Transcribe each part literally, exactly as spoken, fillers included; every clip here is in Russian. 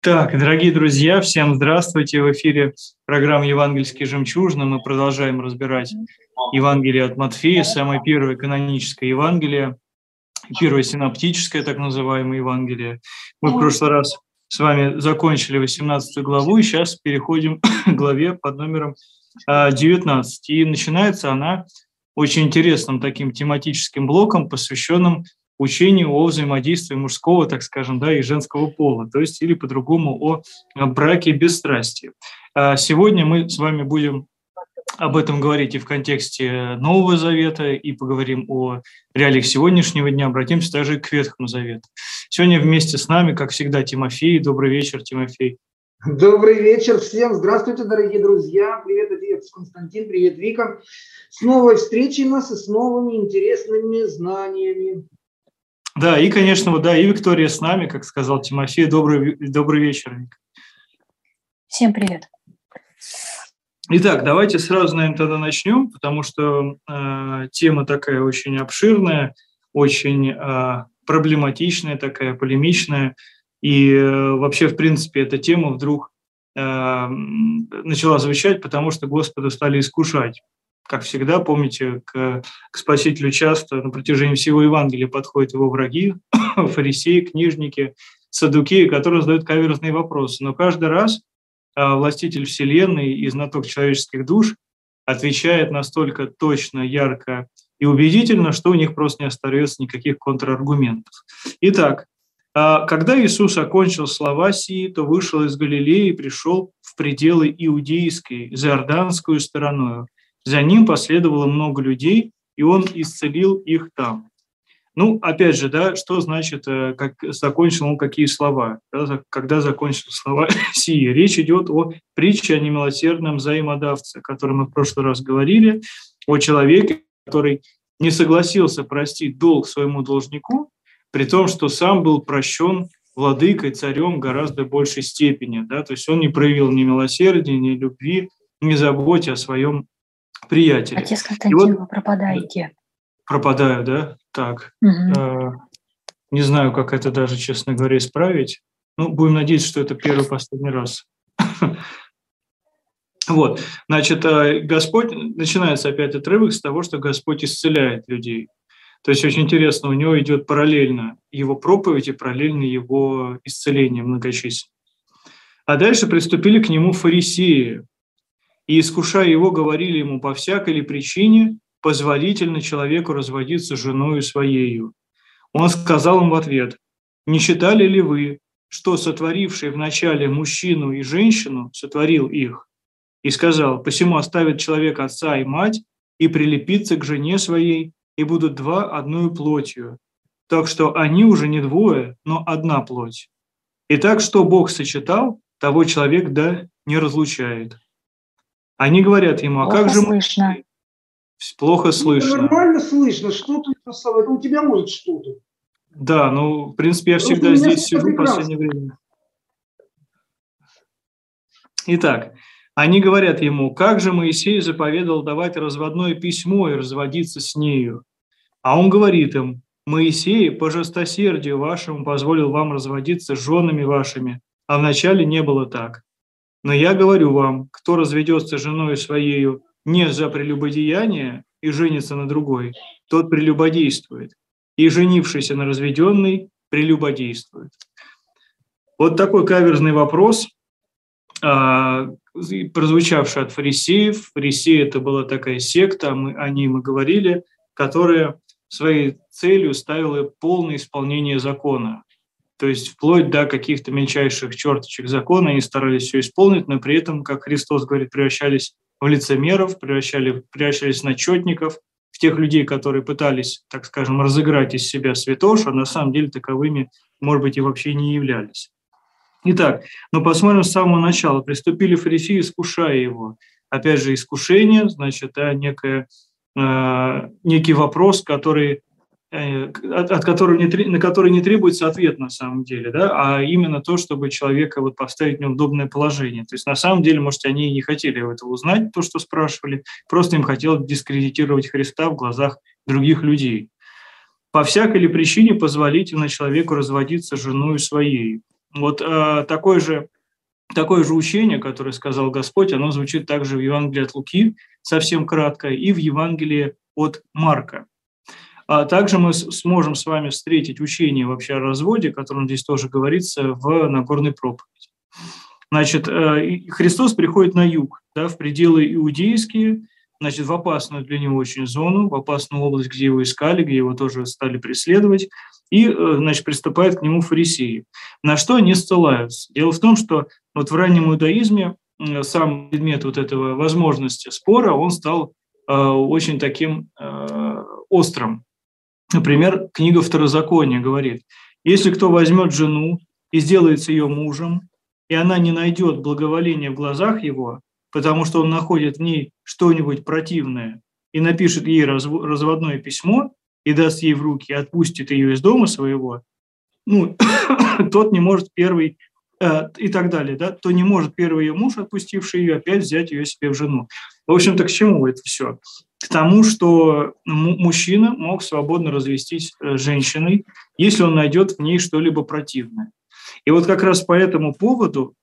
Так, дорогие друзья, всем здравствуйте. В эфире программа «Евангельские жемчужины». Мы продолжаем разбирать Евангелие от Матфея, самое первое каноническое Евангелие, первое синоптическое, так называемое Евангелие. Мы в прошлый раз с вами закончили восемнадцатую главу, и сейчас переходим к главе под номером девятнадцать. И начинается она очень интересным таким тематическим блоком, посвященным учению о взаимодействии мужского, так скажем, да, и женского пола, то есть или по-другому о браке без страсти. Сегодня мы с вами будем об этом говорить и в контексте Нового Завета, и поговорим о реалиях сегодняшнего дня, обратимся также к Ветхому Завету. Сегодня вместе с нами, как всегда, Тимофей. Добрый вечер, Тимофей. Добрый вечер всем. Здравствуйте, дорогие друзья. Привет, отец Константин. Привет, Вика. С новой встречей нас и с новыми интересными знаниями. Да, и, конечно, вот, да, и Виктория с нами, как сказал Тимофей. Добрый, добрый вечер, Вика. Всем привет. Итак, давайте сразу, наверное, тогда начнем, потому что э, тема такая очень обширная, очень э, проблематичная, такая полемичная. И э, вообще, в принципе, эта тема вдруг э, начала звучать, потому что Господа стали искушать. Как всегда, помните, к, к Спасителю часто на протяжении всего Евангелия подходят его враги, фарисеи, книжники, саддукеи, которые задают каверзные вопросы. Но каждый раз а, властитель вселенной и знаток человеческих душ отвечает настолько точно, ярко и убедительно, что у них просто не остается никаких контраргументов. Итак, а, когда Иисус окончил слова сии, то вышел из Галилеи и пришел в пределы Иудейской, за Иорданскую стороною. За ним последовало много людей, и он исцелил их там. Ну, опять же, да, что значит, как закончил он какие слова? Когда закончил слова сии? Речь идет о притче о немилосердном взаимодавце, о котором мы в прошлый раз говорили, о человеке, который не согласился простить долг своему должнику, при том, что сам был прощен владыкой, царем в гораздо большей степени. Да? То есть он не проявил ни милосердия, ни любви, ни заботы о своем приятеле. Отец Константин, вот, вы пропадаете. Пропадаю, да? Так. Угу. Э, не знаю, как это даже, честно говоря, исправить. Ну, будем надеяться, что это первый и последний раз. Вот. Значит, Господь, начинается опять отрывок с того, что Господь исцеляет людей. То есть очень интересно, у него идет параллельно его проповедь и параллельно его исцеление многочисленное. А дальше приступили к нему фарисеи, и, искушая его, говорили ему: по всякой ли причине позволительно человеку разводиться с женою своею? Он сказал им в ответ: не считали ли вы, что сотворивший вначале мужчину и женщину сотворил их? И сказал: посему оставит человек отца и мать, и прилепится к жене своей, и будут два одною плотью. Так что они уже не двое, но одна плоть. Итак, что Бог сочетал, того человек да не разлучает. Они говорят ему: а Плохо как же слышно. мы... Плохо слышно. Ну, нормально слышно, что-то это у тебя может что-то. Да, ну, в принципе, я Просто всегда здесь сижу в прекрасно. последнее время. Итак, они говорят ему: как же Моисей заповедал давать разводное письмо и разводиться с нею? А он говорит им: Моисей по жестокосердию вашему позволил вам разводиться с женами вашими, а вначале не было так. Но я говорю вам, кто разведется с женой своею не за прелюбодеяние и женится на другой, тот прелюбодействует, и женившийся на разведенной прелюбодействует. Вот такой каверзный вопрос, прозвучавший от фарисеев. Фарисеи – это была такая секта, мы, о ней мы говорили, которая своей целью ставила полное исполнение закона. То есть вплоть до каких-то мельчайших черточек закона они старались все исполнить, но при этом, как Христос говорит, превращались в лицемеров, превращали, превращались в начетников, в тех людей, которые пытались, так скажем, разыграть из себя святош, а на самом деле таковыми, может быть, и вообще не являлись. Итак, ну посмотрим с самого начала. Приступили фарисеи, искушая его. Опять же, искушение, значит, да, некое, э, некий вопрос, который... От, от которого не, на который не требуется ответ на самом деле, да, а именно то, чтобы человека вот поставить в неудобное положение. То есть на самом деле, может, они и не хотели этого узнать, то, что спрашивали, просто им хотелось дискредитировать Христа в глазах других людей. По всякой ли причине позволительно человеку разводиться с женой своей? Вот э, такое же, такое же учение, которое сказал Господь, оно звучит также в Евангелии от Луки, совсем кратко, и в Евангелии от Марка. А также мы сможем с вами встретить учение вообще о разводе, о котором здесь тоже говорится в Нагорной проповеди. Значит, Христос приходит на юг, да, в пределы иудейские, значит, в опасную для него очень зону, в опасную область, где его искали, где его тоже стали преследовать, и, значит, приступает к нему фарисеи. На что они ссылаются? Дело в том, что вот в раннем иудаизме сам предмет вот этого возможности спора, он стал э, очень таким э, острым. Например, книга Второзакония говорит, если кто возьмет жену и сделается ее мужем, и она не найдет благоволения в глазах его, потому что он находит в ней что-нибудь противное и напишет ей разводное письмо и даст ей в руки, и отпустит ее из дома своего, ну, тот не может первый, э, и так далее, да, то не может первый ее муж, отпустивший ее, опять взять ее себе в жену. В общем-то, к чему это все? К тому, что мужчина мог свободно развестись с женщиной, если он найдет в ней что-либо противное. И вот как раз по этому поводу,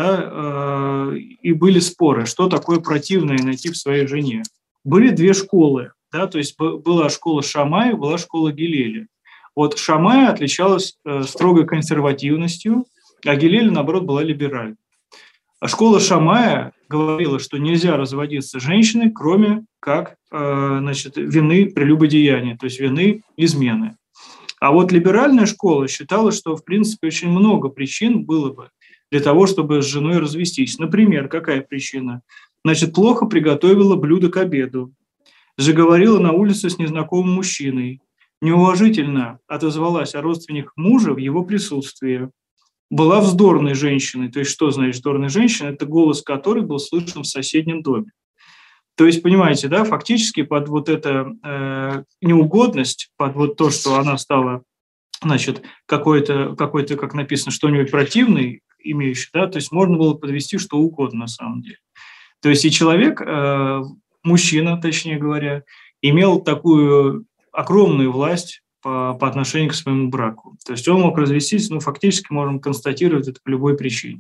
да, э, и были споры, что такое противное найти в своей жене. Были две школы, да, то есть была школа Шамая, была школа Гилеля. Вот Шамая отличалась э, строгой консервативностью, а Гилеля, наоборот, была либеральной. А школа Шамая говорила, что нельзя разводиться с женщиной, кроме как э, значит, вины прелюбодеяния, то есть вины измены. А вот либеральная школа считала, что, в принципе, очень много причин было бы для того, чтобы с женой развестись. Например, какая причина? Значит, плохо приготовила блюдо к обеду, заговорила на улице с незнакомым мужчиной, неуважительно отозвалась о родственниках мужа в его присутствии, была вздорной женщиной. То есть что значит вздорная женщина? Это голос которой был слышен в соседнем доме. То есть, понимаете, да, фактически под вот эту э, неугодность, под вот то, что она стала, значит, какой-то, какой-то, как написано, что-нибудь противный, имеющий, да, то есть можно было подвести что угодно на самом деле. То есть и человек, э, мужчина, точнее говоря, имел такую огромную власть по, по отношению к своему браку. То есть он мог развестись, ну, фактически можем констатировать это по любой причине.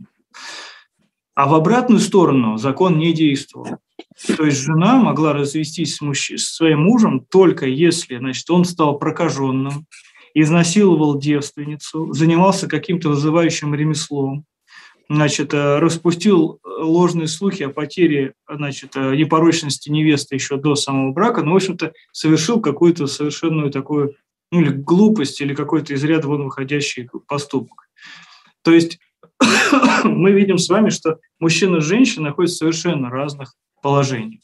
А в обратную сторону закон не действовал. То есть жена могла развестись с, мужч... с своим мужем только если, значит, он стал прокаженным, изнасиловал девственницу, занимался каким-то вызывающим ремеслом, значит, распустил ложные слухи о потере, значит, непорочности невесты еще до самого брака, но, в общем-то, совершил какую-то совершенную такую, ну, или глупость, или какой-то из ряда вон выходящий поступок. То есть мы видим с вами, что мужчина и женщина находятся в совершенно разных положениях.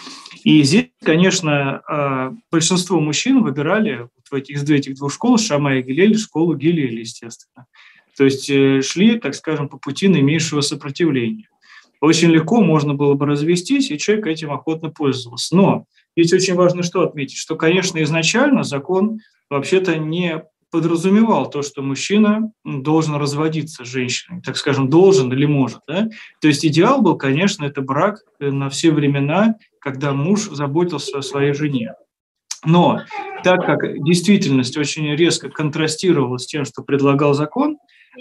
И здесь, конечно, большинство мужчин выбирали в этих, из этих двух школ, Шамая и Гилель, школу Гилеля, естественно. То есть шли, так скажем, по пути наименьшего сопротивления. Очень легко можно было бы развестись, и человек этим охотно пользовался. Но здесь очень важно что отметить, что, конечно, изначально закон вообще-то не подразумевал то, что мужчина должен разводиться с женщиной, так скажем, должен или может. Да? То есть идеал был, конечно, это брак на все времена, когда муж заботился о своей жене. Но так как действительность очень резко контрастировала с тем, что предлагал закон,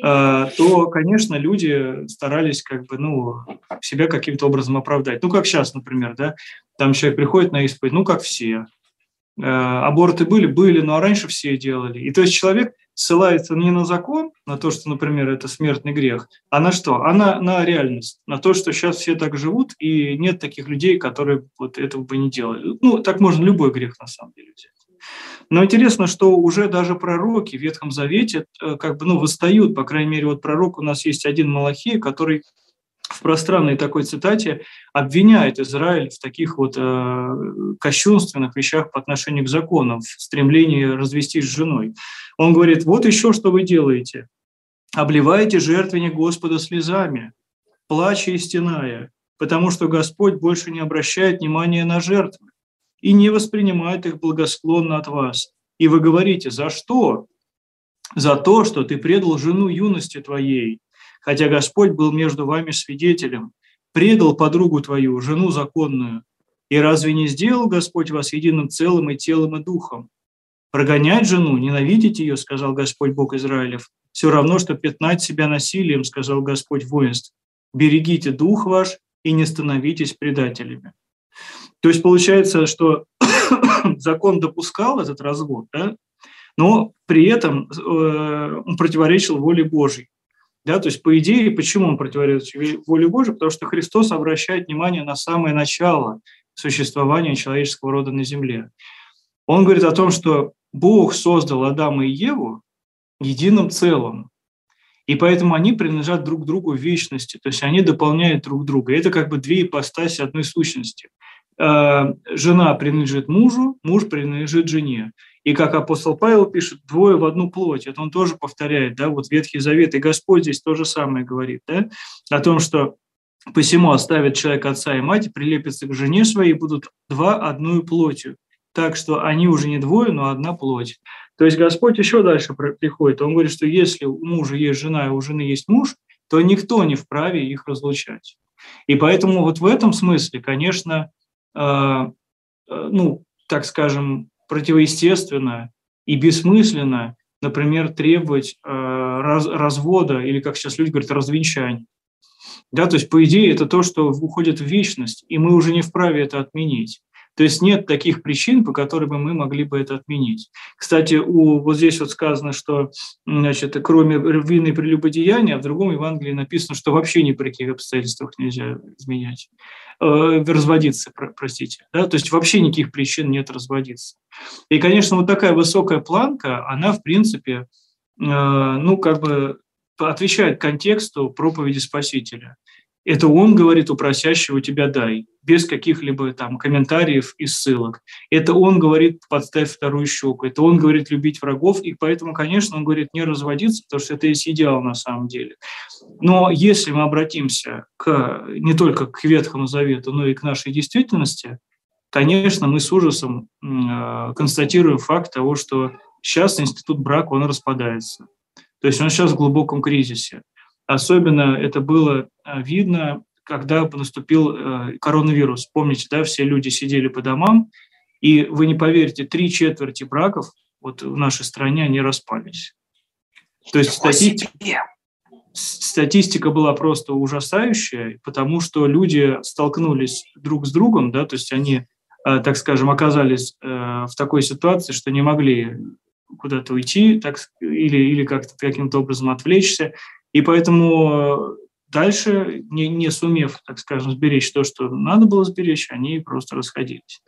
то, конечно, люди старались как бы, ну, себя каким-то образом оправдать. Ну, как сейчас, например, да, там человек приходит на исповедь, ну, как все. Аборты были? Были, но раньше все делали. И то есть человек ссылается не на закон, на то, что, например, это смертный грех, а на что? А на, на реальность, на то, что сейчас все так живут, и нет таких людей, которые вот этого бы не делали. Ну, так можно любой грех на самом деле взять. Но интересно, что уже даже пророки в Ветхом Завете как бы, ну, восстают, по крайней мере, вот пророк у нас есть один Малахия, который в пространной такой цитате обвиняет Израиль в таких вот э, кощунственных вещах по отношению к законам, в стремлении развестись с женой. Он говорит, вот еще что вы делаете. Обливаете жертвенник Господа слезами, плача и стеная, потому что Господь больше не обращает внимания на жертвы и не воспринимает их благосклонно от вас. И вы говорите, за что? За то, что ты предал жену юности твоей, хотя Господь был между вами свидетелем, предал подругу твою, жену законную. И разве не сделал Господь вас единым целым и телом, и духом? Прогонять жену, ненавидеть ее, сказал Господь Бог Израилев, все равно, что пятнать себя насилием, сказал Господь воинств. Берегите дух ваш и не становитесь предателями. То есть получается, что закон допускал этот развод, да, но при этом э, он противоречил воле Божьей. Да, то есть, по идее, почему он противоречит воле Божьей? Потому что Христос обращает внимание на самое начало существования человеческого рода на земле. Он говорит о том, что Бог создал Адама и Еву единым целым, и поэтому они принадлежат друг другу в вечности, то есть они дополняют друг друга. Это как бы две ипостаси одной сущности. Жена принадлежит мужу, муж принадлежит жене. И как апостол Павел пишет, двое в одну плоть. Это он тоже повторяет, да, вот Ветхий Завет. И Господь здесь то же самое говорит, да, о том, что посему оставит человек отца и мать, прилепится к жене своей, и будут два одной плотью. Так что они уже не двое, но одна плоть. То есть Господь еще дальше приходит. Он говорит, что если у мужа есть жена, и у жены есть муж, то никто не вправе их разлучать. И поэтому вот в этом смысле, конечно, э, э, ну, так скажем, противоестественно и бессмысленно, например, требовать э, раз, развода или, как сейчас люди говорят, развенчания. Да, то есть, по идее, это то, что уходит в вечность, и мы уже не вправе это отменить. То есть нет таких причин, по которым бы мы могли бы это отменить. Кстати, у, вот здесь вот сказано, что, значит, кроме вины и прелюбодеяния, а в другом Евангелии написано, что вообще ни при каких обстоятельствах нельзя изменять, э, разводиться, про, простите. Да? То есть вообще никаких причин нет разводиться. И, конечно, вот такая высокая планка, она, в принципе, э, ну, как бы отвечает контексту проповеди Спасителя. Это он говорит у просящего тебя дай, без каких-либо там комментариев и ссылок. Это он говорит подставь вторую щеку, это он говорит любить врагов, и поэтому, конечно, он говорит не разводиться, потому что это есть идеал на самом деле. Но если мы обратимся к, не только к Ветхому Завету, но и к нашей действительности, конечно, мы с ужасом э, констатируем факт того, что сейчас институт брака, он распадается. То есть он сейчас в глубоком кризисе. Особенно это было видно, когда наступил коронавирус. Помните, да, все люди сидели по домам, и вы не поверите, три четверти браков вот в нашей стране, они распались. То есть статистика, статистика была просто ужасающая, потому что люди столкнулись друг с другом, да, то есть они, так скажем, оказались в такой ситуации, что не могли куда-то уйти так, или, или как-то каким-то образом отвлечься. И поэтому дальше, не, не сумев, так скажем, сберечь то, что надо было сберечь, они просто расходились.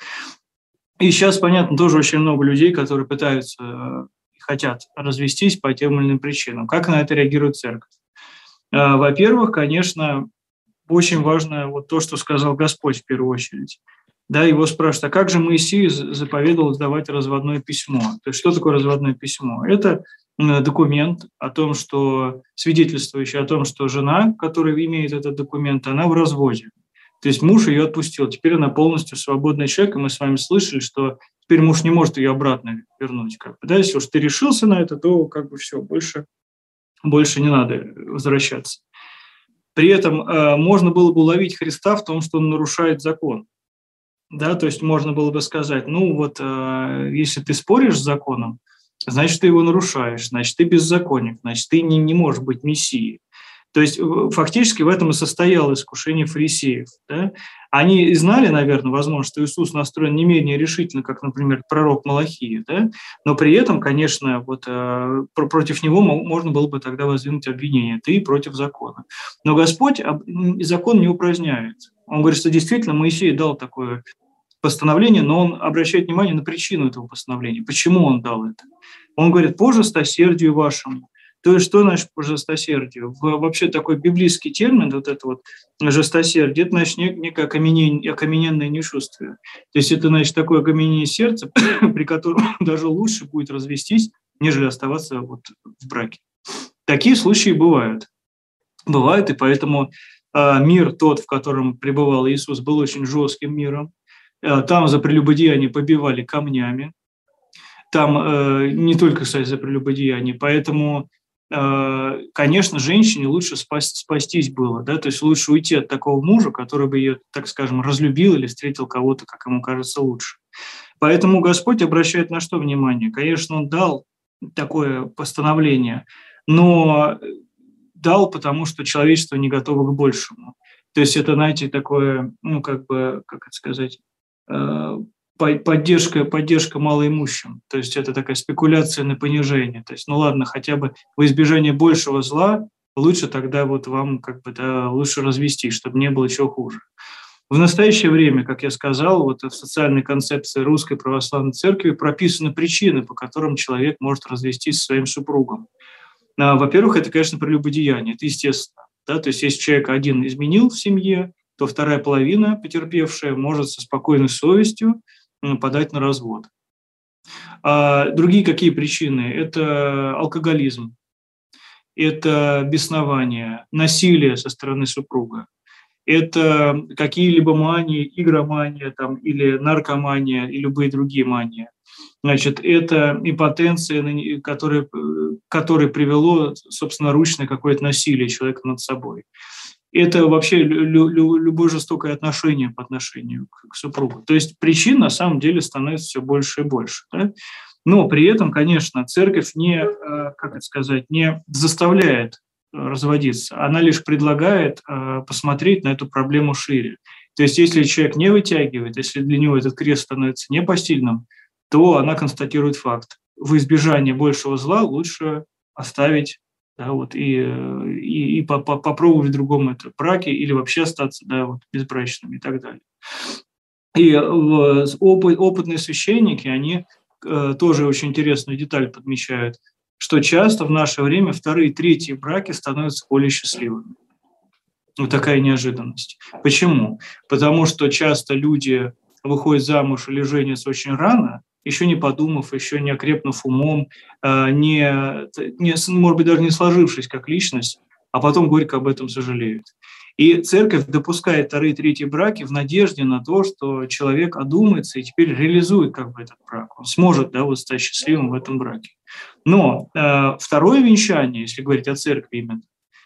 И сейчас, понятно, тоже очень много людей, которые пытаются и хотят развестись по тем или иным причинам. Как на это реагирует церковь? Во-первых, конечно, очень важно вот то, что сказал Господь в первую очередь. Да, его спрашивают, а как же Моисей заповедовал сдавать разводное письмо? То есть что такое разводное письмо? Это документ о том, что свидетельствующий о том, что жена, которая имеет этот документ, она в разводе. То есть муж ее отпустил, теперь она полностью свободный человек, и мы с вами слышали, что теперь муж не может ее обратно вернуть. Как бы, да? Если уж ты решился на это, то как бы все, больше, больше не надо возвращаться. При этом э, можно было бы уловить Христа в том, что он нарушает закон. Да, то есть можно было бы сказать, ну вот, э, если ты споришь с законом, значит, ты его нарушаешь, значит, ты беззаконник, значит, ты не, не можешь быть мессией. То есть фактически в этом и состояло искушение фарисеев. Да? Они знали, наверное, возможно, что Иисус настроен не менее решительно, как, например, пророк Малахия, да? Но при этом, конечно, вот, э, против него можно было бы тогда воздвинуть обвинение, ты против закона. Но Господь закон не упраздняет. Он говорит, что действительно Моисей дал такое постановление, но он обращает внимание на причину этого постановления. Почему он дал это? Он говорит, по жестосердию вашему. То есть что значит по жестосердию? Вообще такой библейский термин, вот это вот жестосердие, это значит некое окаменение, окамененное нечувствие. То есть это значит такое окаменение сердца, при котором даже лучше будет развестись, нежели оставаться вот в браке. Такие случаи бывают. Бывают, и поэтому э, мир тот, в котором пребывал Иисус, был очень жестким миром. Э, там за прелюбодеяние побивали камнями. Там э, не только, кстати, за прелюбодеяние. Поэтому, э, конечно, женщине лучше спас, спастись было. Да? То есть лучше уйти от такого мужа, который бы ее, так скажем, разлюбил или встретил кого-то, как ему кажется, лучше. Поэтому Господь обращает на что внимание? Конечно, Он дал такое постановление, но дал, потому что человечество не готово к большему. То есть это, знаете, такое, ну, как бы, как это сказать, поддержка, поддержка малоимущим. То есть это такая спекуляция на понижение. То есть, ну ладно, хотя бы во избежание большего зла лучше тогда вот вам как бы, да, лучше развестись, чтобы не было чего хуже. В настоящее время, как я сказал, вот в социальной концепции Русской Православной Церкви прописаны причины, по которым человек может развестись со своим супругом. Во-первых, это, конечно, прелюбодеяние, это естественно. Да? То есть если человек один изменил в семье, то вторая половина, потерпевшая, может со спокойной совестью подать на развод. А другие какие причины? Это алкоголизм, это беснование, насилие со стороны супруга. Это какие-либо мании, игромания там, или наркомания, и любые другие мании. Значит, это импотенция, которая, которая привело собственноручное какое-то насилие человека над собой. Это вообще лю- лю- любое жестокое отношение по отношению к, к супругу. То есть причин на самом деле становится все больше и больше. Да? Но при этом, конечно, церковь не, как это сказать, не заставляет разводиться, она лишь предлагает э, посмотреть на эту проблему шире. То есть если человек не вытягивает, если для него этот крест становится непосильным, то она констатирует факт. В избежание большего зла лучше оставить, да, вот, и, и, и по, по, попробовать в другом это браке или вообще остаться, да, вот, безбрачными и так далее. И э, опыт, опытные священники, они э, тоже очень интересную деталь подмечают, что часто в наше время вторые и третьи браки становятся более счастливыми. Вот такая неожиданность. Почему? Потому что часто люди выходят замуж или женятся очень рано, еще не подумав, еще не окрепнув умом, не, не, может быть, даже не сложившись как личность, а потом горько об этом сожалеют. И церковь допускает вторые и третьи браки в надежде на то, что человек одумается и теперь реализует как бы этот брак. Он сможет, да, вот стать счастливым в этом браке. Но э, второе венчание, если говорить о церкви именно,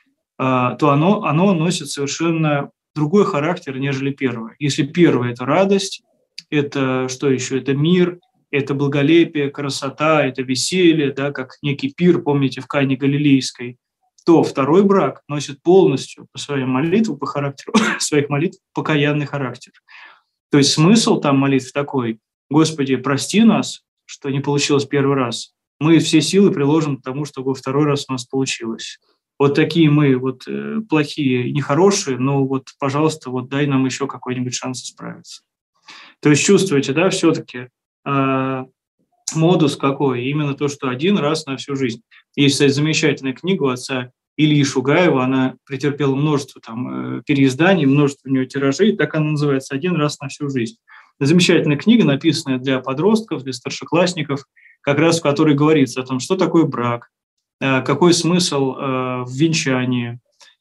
э, то оно, оно носит совершенно другой характер, нежели первое. Если первое – это радость, это что еще? Это мир, это благолепие, красота, это веселье, да, как некий пир, помните, в Кане Галилейской, то второй брак носит полностью по своим молитвам, по характеру своих молитв покаянный характер. То есть смысл там молитв такой: «Господи, прости нас, что не получилось первый раз. Мы все силы приложим к тому, чтобы второй раз у нас получилось. Вот такие мы вот э, плохие и нехорошие, но вот, пожалуйста, вот дай нам еще какой-нибудь шанс исправиться». То есть чувствуете, да, все-таки э, модус какой? Именно то, что один раз на всю жизнь. Есть, кстати, замечательная книга у отца Ильи Шугаева, она претерпела множество там, переизданий, множество у нее тиражей, так она называется «Один раз на всю жизнь». Замечательная книга, написанная для подростков, для старшеклассников, как раз в которой говорится о том, что такое брак, какой смысл в венчании,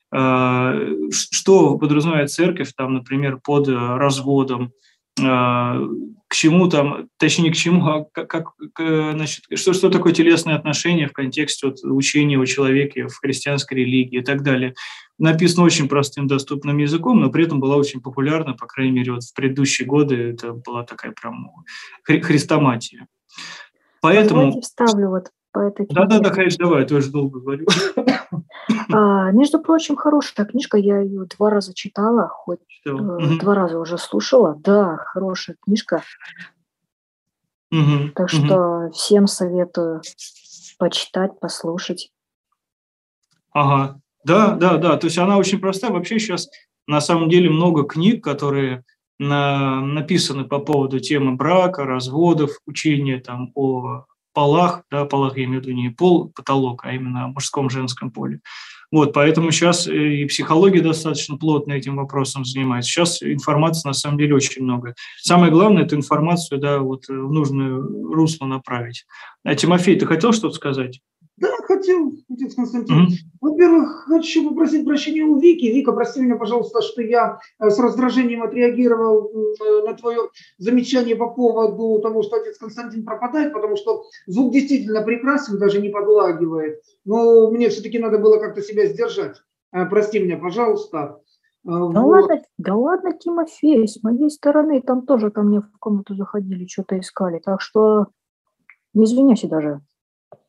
что подразумевает церковь, там, например, под разводом, к чему там, точнее, к чему, а как, как, значит, что, что такое телесные отношения в контексте вот, учения о человеке в христианской религии и так далее. Написано очень простым, доступным языком, но при этом была очень популярна, по крайней мере, вот в предыдущие годы это была такая прям хри- хрестоматия. Поэтому... Позвольте вставлю вот по этой книге. Да-да-да, конечно, давай, я тоже долго говорю. А, между прочим, хорошая книжка, я ее два раза читала, хоть э, Угу. два раза уже слушала. Да, хорошая книжка. Угу. Так угу. что всем советую почитать, послушать. Ага, да, да, да, то есть она очень простая. Вообще сейчас на самом деле много книг, которые на, написаны по поводу темы брака, разводов, учения там о полах, да, полах я имею в виду не пол, потолок, а именно о мужском, женском поле. Вот, поэтому сейчас и психология достаточно плотно этим вопросом занимается. Сейчас информации на самом деле очень много. Самое главное – эту информацию, да, вот в нужное русло направить. А, Тимофей, ты хотел что-то сказать? Да, хотел, отец Константин. Mm-hmm. Во-первых, хочу попросить прощения у Вики. Вика, прости меня, пожалуйста, что я с раздражением отреагировал на твое замечание по поводу того, что отец Константин пропадает, потому что звук действительно прекрасен, даже не подлагивает. Но мне все-таки надо было как-то себя сдержать. Прости меня, пожалуйста. Да, вот. ладно, да ладно, Тимофей, с моей стороны там тоже ко мне в комнату заходили, что-то искали. Так что не извиняйся даже.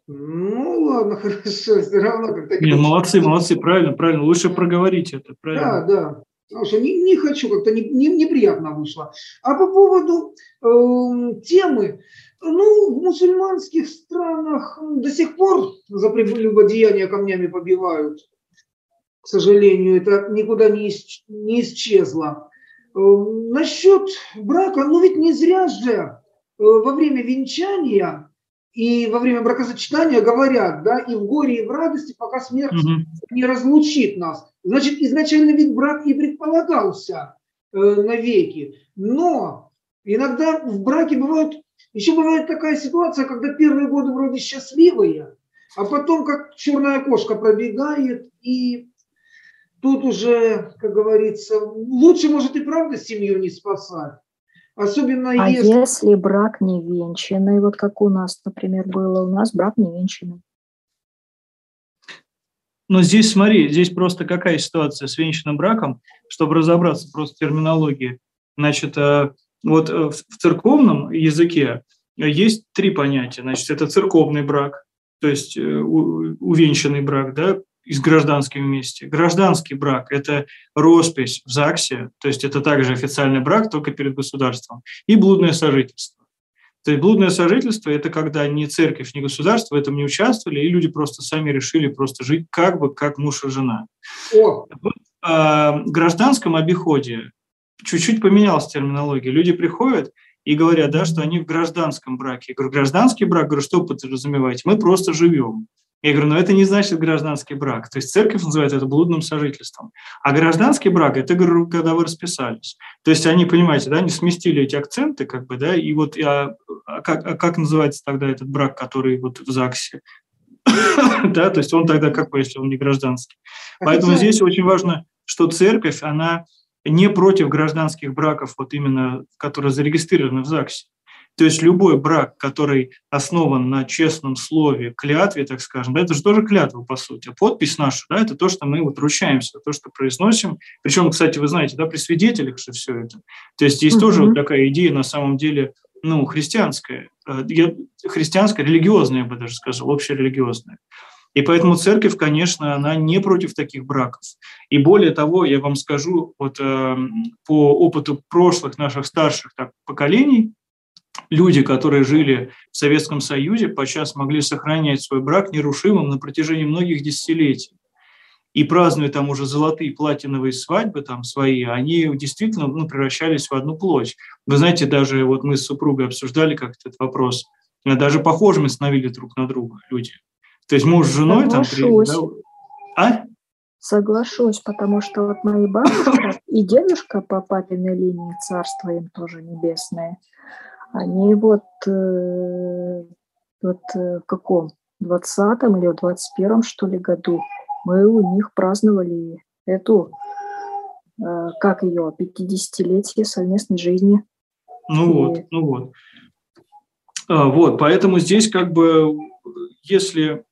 Ну, ладно, хорошо, все равно как-то не Не, очень. молодцы, молодцы, правильно, правильно. Лучше проговорить это, Да, правильно. да. Потому что не, не хочу, как-то не, не- неприятно вышло. А по поводу эм, темы, ну, в мусульманских странах до сих пор за прелюбодеяние камнями побивают. К сожалению, это никуда не, исч- не исчезло. Э, Насчет брака, ну ведь не зря же э, во время венчания и во время бракосочетания говорят, да, и в горе, и в радости, пока смерть Мгм. не разлучит нас. Значит, изначально ведь брак и предполагался э, навеки. Но иногда в браке бывают, еще бывает такая ситуация, когда первые годы вроде счастливые, а потом как черная кошка пробегает, и тут уже, как говорится, лучше, может, и правда семью не спасать. Особенно А если... если брак невенчанный, вот как у нас, например, было, у нас брак невенчанный. Но здесь, смотри, здесь просто какая ситуация с венчанным браком, чтобы разобраться просто в терминологии. Значит, э, вот э, в в церковном языке есть три понятия. Значит, это церковный брак, то есть э, у- увенчанный брак, да, и с гражданским вместе. Гражданский брак – это роспись в ЗАГСе, то есть это также официальный брак, только перед государством, и блудное сожительство. То есть блудное сожительство – это когда ни церковь, ни государство в этом не участвовали, и люди просто сами решили просто жить как бы как муж и жена. О, Вот, а, в гражданском обиходе чуть-чуть поменялась терминология. Люди приходят и говорят, да, что они в гражданском браке. Я говорю, гражданский брак, говорю, что вы подразумеваете? Мы просто живем. Я говорю, но это не значит гражданский брак. То есть церковь называет это блудным сожительством. А гражданский брак – это, говорю, когда вы расписались. То есть они, понимаете, да, не сместили эти акценты, как бы, да, и вот а, а как, а как называется тогда этот брак, который вот в ЗАГСе? Да, то есть он тогда какой, если он не гражданский? Поэтому официально. здесь очень важно, что церковь, она не против гражданских браков, вот именно, которые зарегистрированы в ЗАГСе. То есть любой брак, который основан на честном слове, клятве, так скажем, да, это же тоже клятва, по сути. Подпись наша, да, это то, что мы вот ручаемся, то, что произносим. Причем, кстати, вы знаете, да, при свидетелях же все это. То есть есть тоже вот Мгм. такая идея, на самом деле, ну, христианская, э, я- христианская, религиозная, я бы даже сказал, общерелигиозная. И поэтому церковь, конечно, она не против таких браков. И более того, я вам скажу, вот э, по опыту прошлых наших старших так, поколений, люди, которые жили в Советском Союзе, подчас могли сохранять свой брак нерушимым на протяжении многих десятилетий. И празднуя там уже золотые платиновые свадьбы там свои, они действительно ну, превращались в одну плоть. Вы знаете, даже вот мы с супругой обсуждали как этот вопрос, даже похожими становились друг на друга люди. То есть муж с женой там, при- да, Соглашусь. а? Соглашусь, потому что вот мои бабушка и дедушка по папиной линии, царство им тоже небесное, они вот, э, вот э, в каком, двадцатом или в двадцать первом, что ли, году мы у них праздновали эту, э, как ее, пятидесятилетие совместной жизни. Ну вот, И ну вот. А, вот, поэтому здесь как бы, если,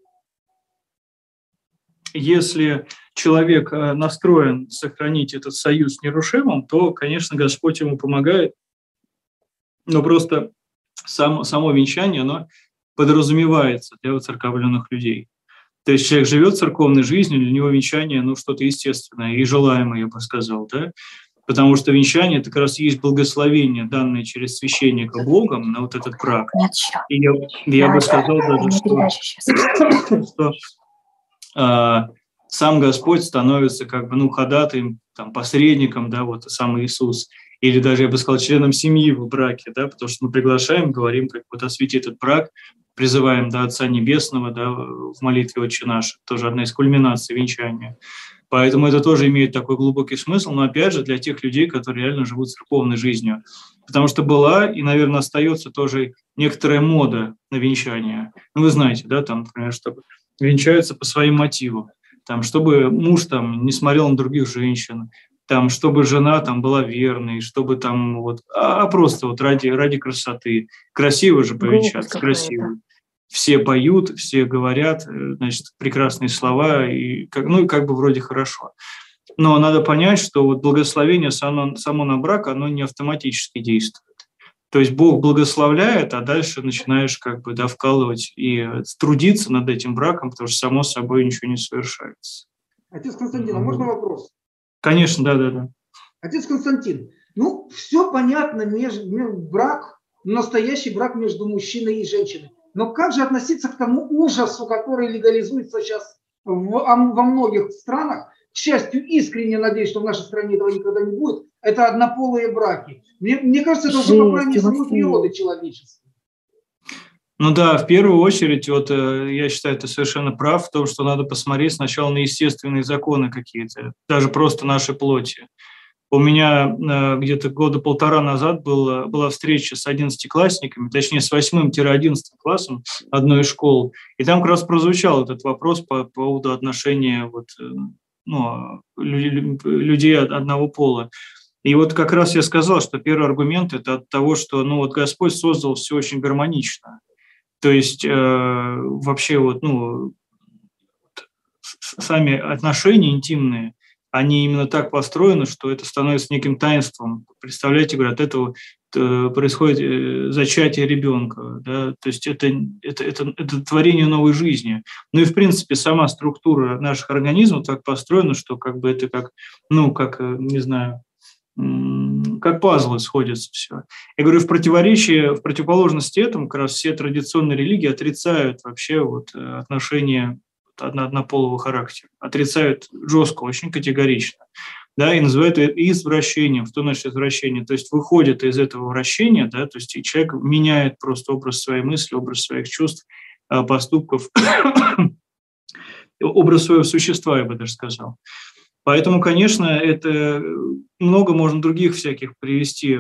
если человек э, настроен сохранить этот союз нерушимым, то, конечно, Господь ему помогает, но просто сам, само венчание, оно подразумевается для воцерковленных людей. То есть человек живет церковной жизнью, для него венчание, ну, что-то естественное и желаемое, я бы сказал, да, потому что венчание – это как раз и есть благословение, данное через священника Богом на вот этот брак. нет, еще. И я, я бы сказал У даже, меня что, передача сейчас. что а, сам Господь становится как бы, ну, ходатаем, там, посредником, да, вот сам Иисус, или даже, я бы сказал, членом семьи в браке, да, потому что мы приглашаем, говорим, как вот освети этот брак, призываем, да, Отца Небесного, да, в молитве «Отче наш», тоже одна из кульминаций венчания. Поэтому это тоже имеет такой глубокий смысл, но опять же для тех людей, которые реально живут церковной жизнью. Потому что была и, наверное, остается тоже некоторая мода на венчание. Ну, вы знаете, да, там, например, чтобы венчаются по своим мотивам. Там, чтобы муж там не смотрел на других женщин, там, чтобы жена там была верной, чтобы там вот, а, а просто вот ради, ради красоты. Красиво же Глупость повенчаться, какая-то. красиво. Все поют, все говорят, э, значит, прекрасные слова, и как, ну, и как бы вроде хорошо. Но надо понять, что вот благословение само, само на брак, оно не автоматически действует. То есть Бог благословляет, а дальше начинаешь как бы, да, вкалывать и трудиться над этим браком, потому что само собой ничего не совершается. Отец Константин, а можно вопрос? Конечно, да-да-да. Отец Константин, ну, все понятно, между, брак, настоящий брак между мужчиной и женщиной. Но как же относиться к тому ужасу, который легализуется сейчас в, во многих странах? К счастью, искренне надеюсь, что в нашей стране этого никогда не будет. Это однополые браки. Мне, мне кажется, это уже попрание самой природы человечества. Ну да, в первую очередь, вот я считаю, ты совершенно прав в том, что надо посмотреть сначала на естественные законы какие-то, даже просто нашей плоти. У меня э, где-то года полтора назад был, была встреча с одиннадцатиклассниками, точнее с восьмым-одиннадцатым классом одной из школ, и там как раз прозвучал этот вопрос по поводу отношения вот, ну, людей одного пола. И вот как раз я сказал, что первый аргумент – это от того, что ну, вот Господь создал все очень гармонично. То есть э, вообще вот, ну, сами отношения интимные, они именно так построены, что это становится неким таинством. Представляете, говорят, от этого происходит зачатие ребенка. Да? То есть это, это, это, это творение новой жизни. Ну и, в принципе, сама структура наших организмов так построена, что как бы это как, ну, как, не знаю, как пазлы сходятся все. Я говорю, в противоречии, в противоположности этому, как раз все традиционные религии отрицают вообще вот отношения однополого характера, отрицают жестко, очень категорично, да, и называют это извращением, что значит извращение, то есть выходит из этого вращения, да, то есть и человек меняет просто образ своей мысли, образ своих чувств, поступков, образ своего существа, я бы даже сказал. Поэтому, конечно, это много можно других всяких привести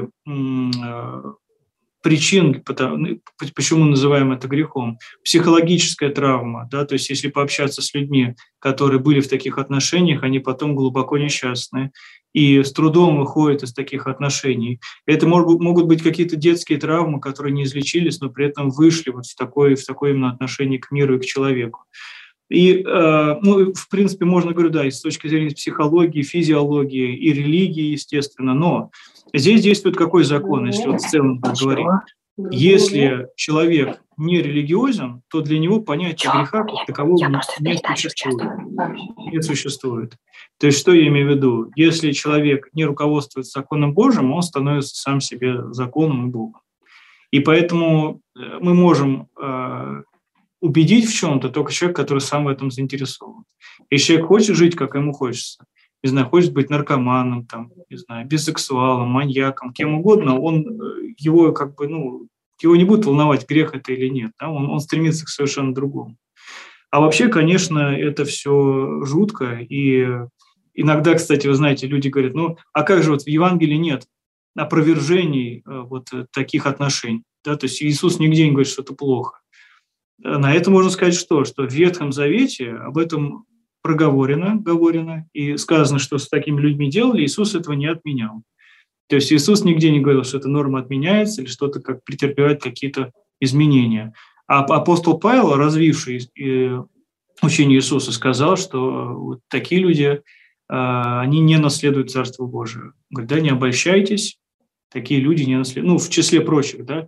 причин, почему называем это грехом. Психологическая травма, да, то есть если пообщаться с людьми, которые были в таких отношениях, они потом глубоко несчастны и с трудом выходят из таких отношений. Это могут быть какие-то детские травмы, которые не излечились, но при этом вышли вот в такое, в такое именно отношение к миру и к человеку. И, ну, в принципе, можно говорить, да, и с точки зрения психологии, физиологии и религии, естественно, но здесь действует какой закон, если вот в целом говорить? Если человек не религиозен, то для него понятие греха как такового не существует. Не существует. То есть, что я имею в виду? Если человек не руководствуется законом Божьим, он становится сам себе законом и Богом. И поэтому мы можем убедить в чем-то только человек, который сам в этом заинтересован. Если человек хочет жить, как ему хочется, не знаю, хочет быть наркоманом, там, не знаю, бисексуалом, маньяком, кем угодно, он, его как бы, ну, его не будет волновать, грех это или нет, да? он, он стремится к совершенно другому. А вообще, конечно, это все жутко, и иногда, кстати, вы знаете, люди говорят, ну, а как же вот в Евангелии нет опровержений вот таких отношений, да? То есть Иисус нигде не говорит, что это плохо. На это можно сказать что? Что в Ветхом Завете об этом проговорено, говорено, и сказано, что с такими людьми делали, Иисус этого не отменял. То есть Иисус нигде не говорил, что эта норма отменяется или что-то как претерпевает какие-то изменения. А апостол Павел, развивший учение Иисуса, сказал, что вот такие люди, они не наследуют Царство Божие. Говорит, да, не обольщайтесь, такие люди не наследуют. Ну, в числе прочих, да,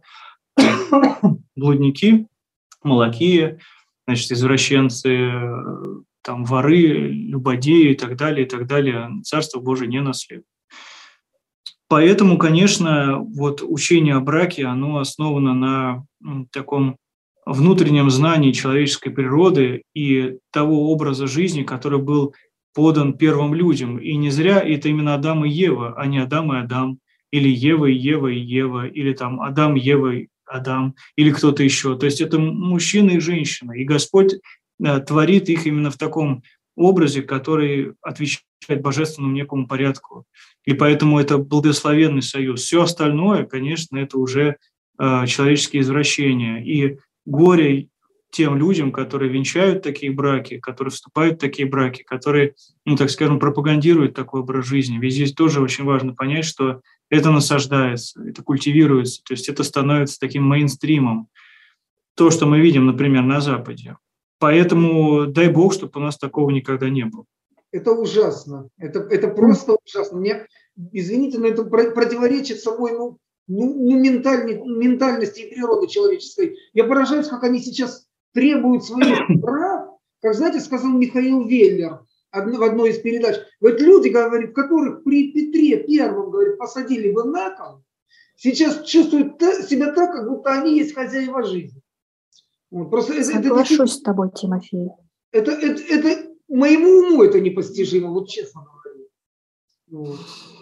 блудники, молокие, значит, извращенцы, там, воры, любодеи и так далее, и так далее, Царство Божие не наследует. Поэтому, конечно, вот учение о браке, оно основано на ну, таком внутреннем знании человеческой природы и того образа жизни, который был подан первым людям. И не зря это именно Адам и Ева, а не Адам и Адам, или Ева и Ева и Ева, или там Адам, Ева и Адам или кто-то еще. То есть это мужчина и женщина. И Господь да, творит их именно в таком образе, который отвечает божественному некому порядку. И поэтому это благословенный союз. Все остальное, конечно, это уже э, человеческие извращения. И горе тем людям, которые венчают такие браки, которые вступают в такие браки, которые, ну, так скажем, пропагандируют такой образ жизни. Ведь здесь тоже очень важно понять, что это насаждается, это культивируется, то есть это становится таким мейнстримом, то, что мы видим, например, на Западе. Поэтому дай Бог, чтобы у нас такого никогда не было. Это ужасно, это, это просто ужасно. Мне, извините, но это противоречит собой, ну, ну, ну, ментальной, ментальности и природы человеческой. Я поражаюсь, как они сейчас требуют своих прав, как, знаете, сказал Михаил Веллер в одной из передач. Говорит, люди, говорит, которых при Петре Первом, говорит, посадили бы на кол, сейчас чувствуют себя так, как будто они есть хозяева жизни. Вот. Просто Соглашусь это, это, с тобой, Тимофей. Это, это, это моему уму это непостижимо, вот честно говоря. Вот.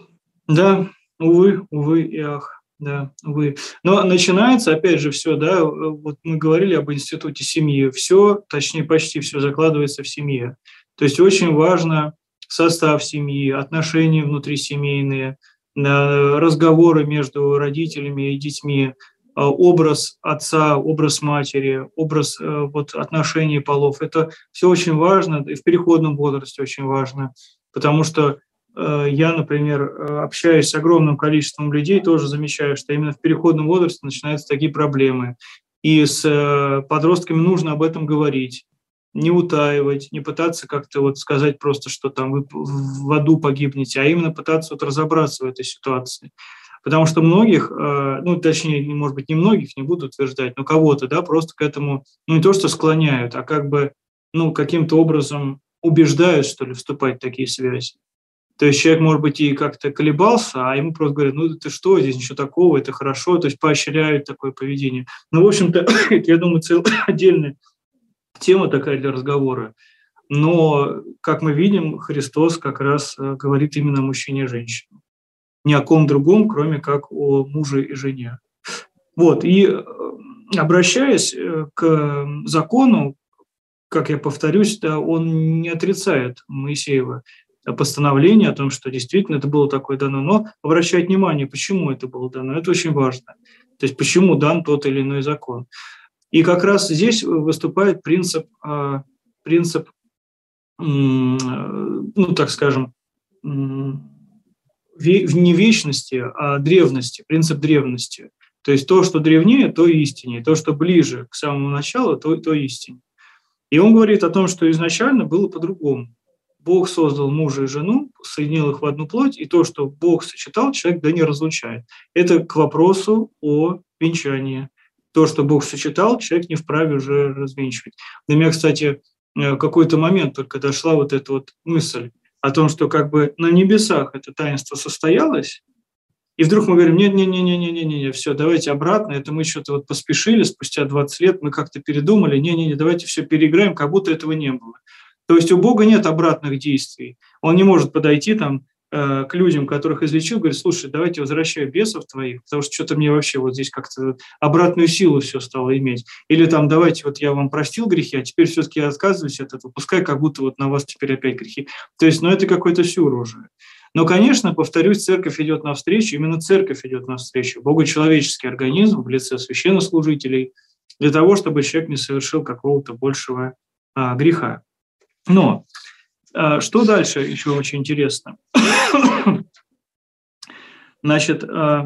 Да, увы, увы и ах. Да, увы. Но начинается, опять же, все, да, вот мы говорили об институте семьи, все, точнее, почти все закладывается в семье. То есть очень важно состав семьи, отношения внутрисемейные, разговоры между родителями и детьми, образ отца, образ матери, образ вот, отношений полов. Это все очень важно, и в переходном возрасте очень важно, потому что я, например, общаюсь с огромным количеством людей, тоже замечаю, что именно в переходном возрасте начинаются такие проблемы. И с подростками нужно об этом говорить, не утаивать, не пытаться как-то вот сказать просто, что там вы в аду погибнете, а именно пытаться вот разобраться в этой ситуации. Потому что многих, ну, точнее, может быть, не многих, не буду утверждать, но кого-то, да, просто к этому, ну, не то что склоняют, а как бы, ну, каким-то образом убеждают, что ли, вступать в такие связи. То есть человек, может быть, и как-то колебался, а ему просто говорят, ну ты что, здесь ничего такого, это хорошо, то есть поощряют такое поведение. Ну, в общем-то, я думаю, целая отдельная тема такая для разговора. Но, как мы видим, Христос как раз говорит именно о мужчине и женщине. Ни о ком другом, кроме как о муже и жене. Вот, и обращаясь к закону, как я повторюсь, да, он не отрицает Моисеева постановление о том, что действительно это было такое дано, но обращает внимание, почему это было дано. Это очень важно. То есть почему дан тот или иной закон. И как раз здесь выступает принцип, принцип ну, так скажем, не вечности, а древности, принцип древности. То есть то, что древнее, то истине, то, что ближе к самому началу, то, то истине. И он говорит о том, что изначально было по-другому. Бог создал мужа и жену, соединил их в одну плоть, и то, что Бог сочетал, человек да не разлучает. Это к вопросу о венчании. То, что Бог сочетал, человек не вправе уже развенчивать. До меня, кстати, в какой-то момент только дошла вот эта вот мысль о том, что как бы на небесах это таинство состоялось, и вдруг мы говорим, не-не-не-не-не-не, все, давайте обратно, это мы что-то вот поспешили, спустя двадцать лет мы как-то передумали, не-не-не, давайте все переиграем, как будто этого не было. То есть у Бога нет обратных действий. Он не может подойти там э, к людям, которых излечил, говорит, слушай, давайте возвращай бесов твоих, потому что что-то мне вообще вот здесь как-то обратную силу все стало иметь. Или там, давайте вот я вам простил грехи, а теперь все-таки я отказываюсь от этого, пускай как будто вот на вас теперь опять грехи. То есть, ну это какой-то сюр уже. Но, конечно, повторюсь, церковь идет навстречу, именно церковь идет навстречу, богочеловеческий организм в лице священнослужителей, для того, чтобы человек не совершил какого-то большего а, греха. Но а, что дальше еще очень интересно? Значит, а,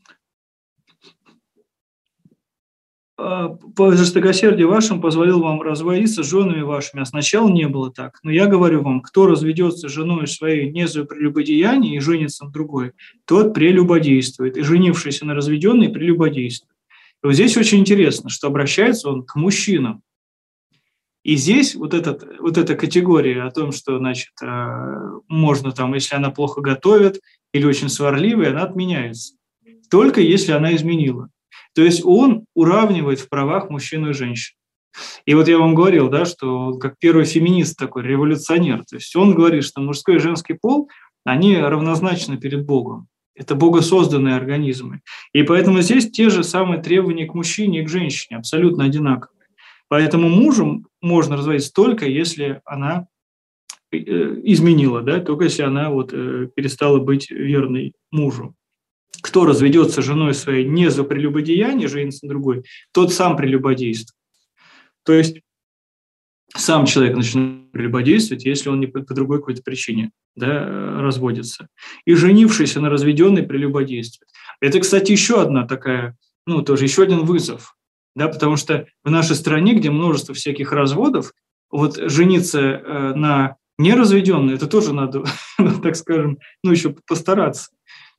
по жестокосердию вашим позволил вам разводиться с женами вашими, а сначала не было так. Но я говорю вам, кто разведется с женой своей не за прелюбодеяние и женится на другой, тот прелюбодействует, и женившийся на разведенной прелюбодействует. И вот здесь очень интересно, что обращается он к мужчинам. И здесь вот, этот, вот эта категория о том, что, значит, можно там, если она плохо готовит или очень сварливая, она отменяется. Только если она изменила. То есть он уравнивает в правах мужчину и женщину. И вот я вам говорил, да, что как первый феминист такой, революционер, то есть он говорит, что мужской и женский пол, они равнозначны перед Богом. Это богосозданные организмы. И поэтому здесь те же самые требования к мужчине и к женщине, абсолютно одинаковые. Поэтому мужем можно разводиться только если она изменила, да, только если она вот перестала быть верной мужу. Кто разведется с женой своей не за прелюбодеяние, женится на другой, тот сам прелюбодействует. То есть сам человек начинает прелюбодействовать, если он не по, по другой какой-то причине, да, разводится. И женившийся на разведенной прелюбодействует. Это, кстати, еще одна такая, ну, тоже еще один вызов. Да, потому что в нашей стране, где множество всяких разводов, вот жениться э, на неразведенной, это тоже надо, так скажем, ну, еще постараться.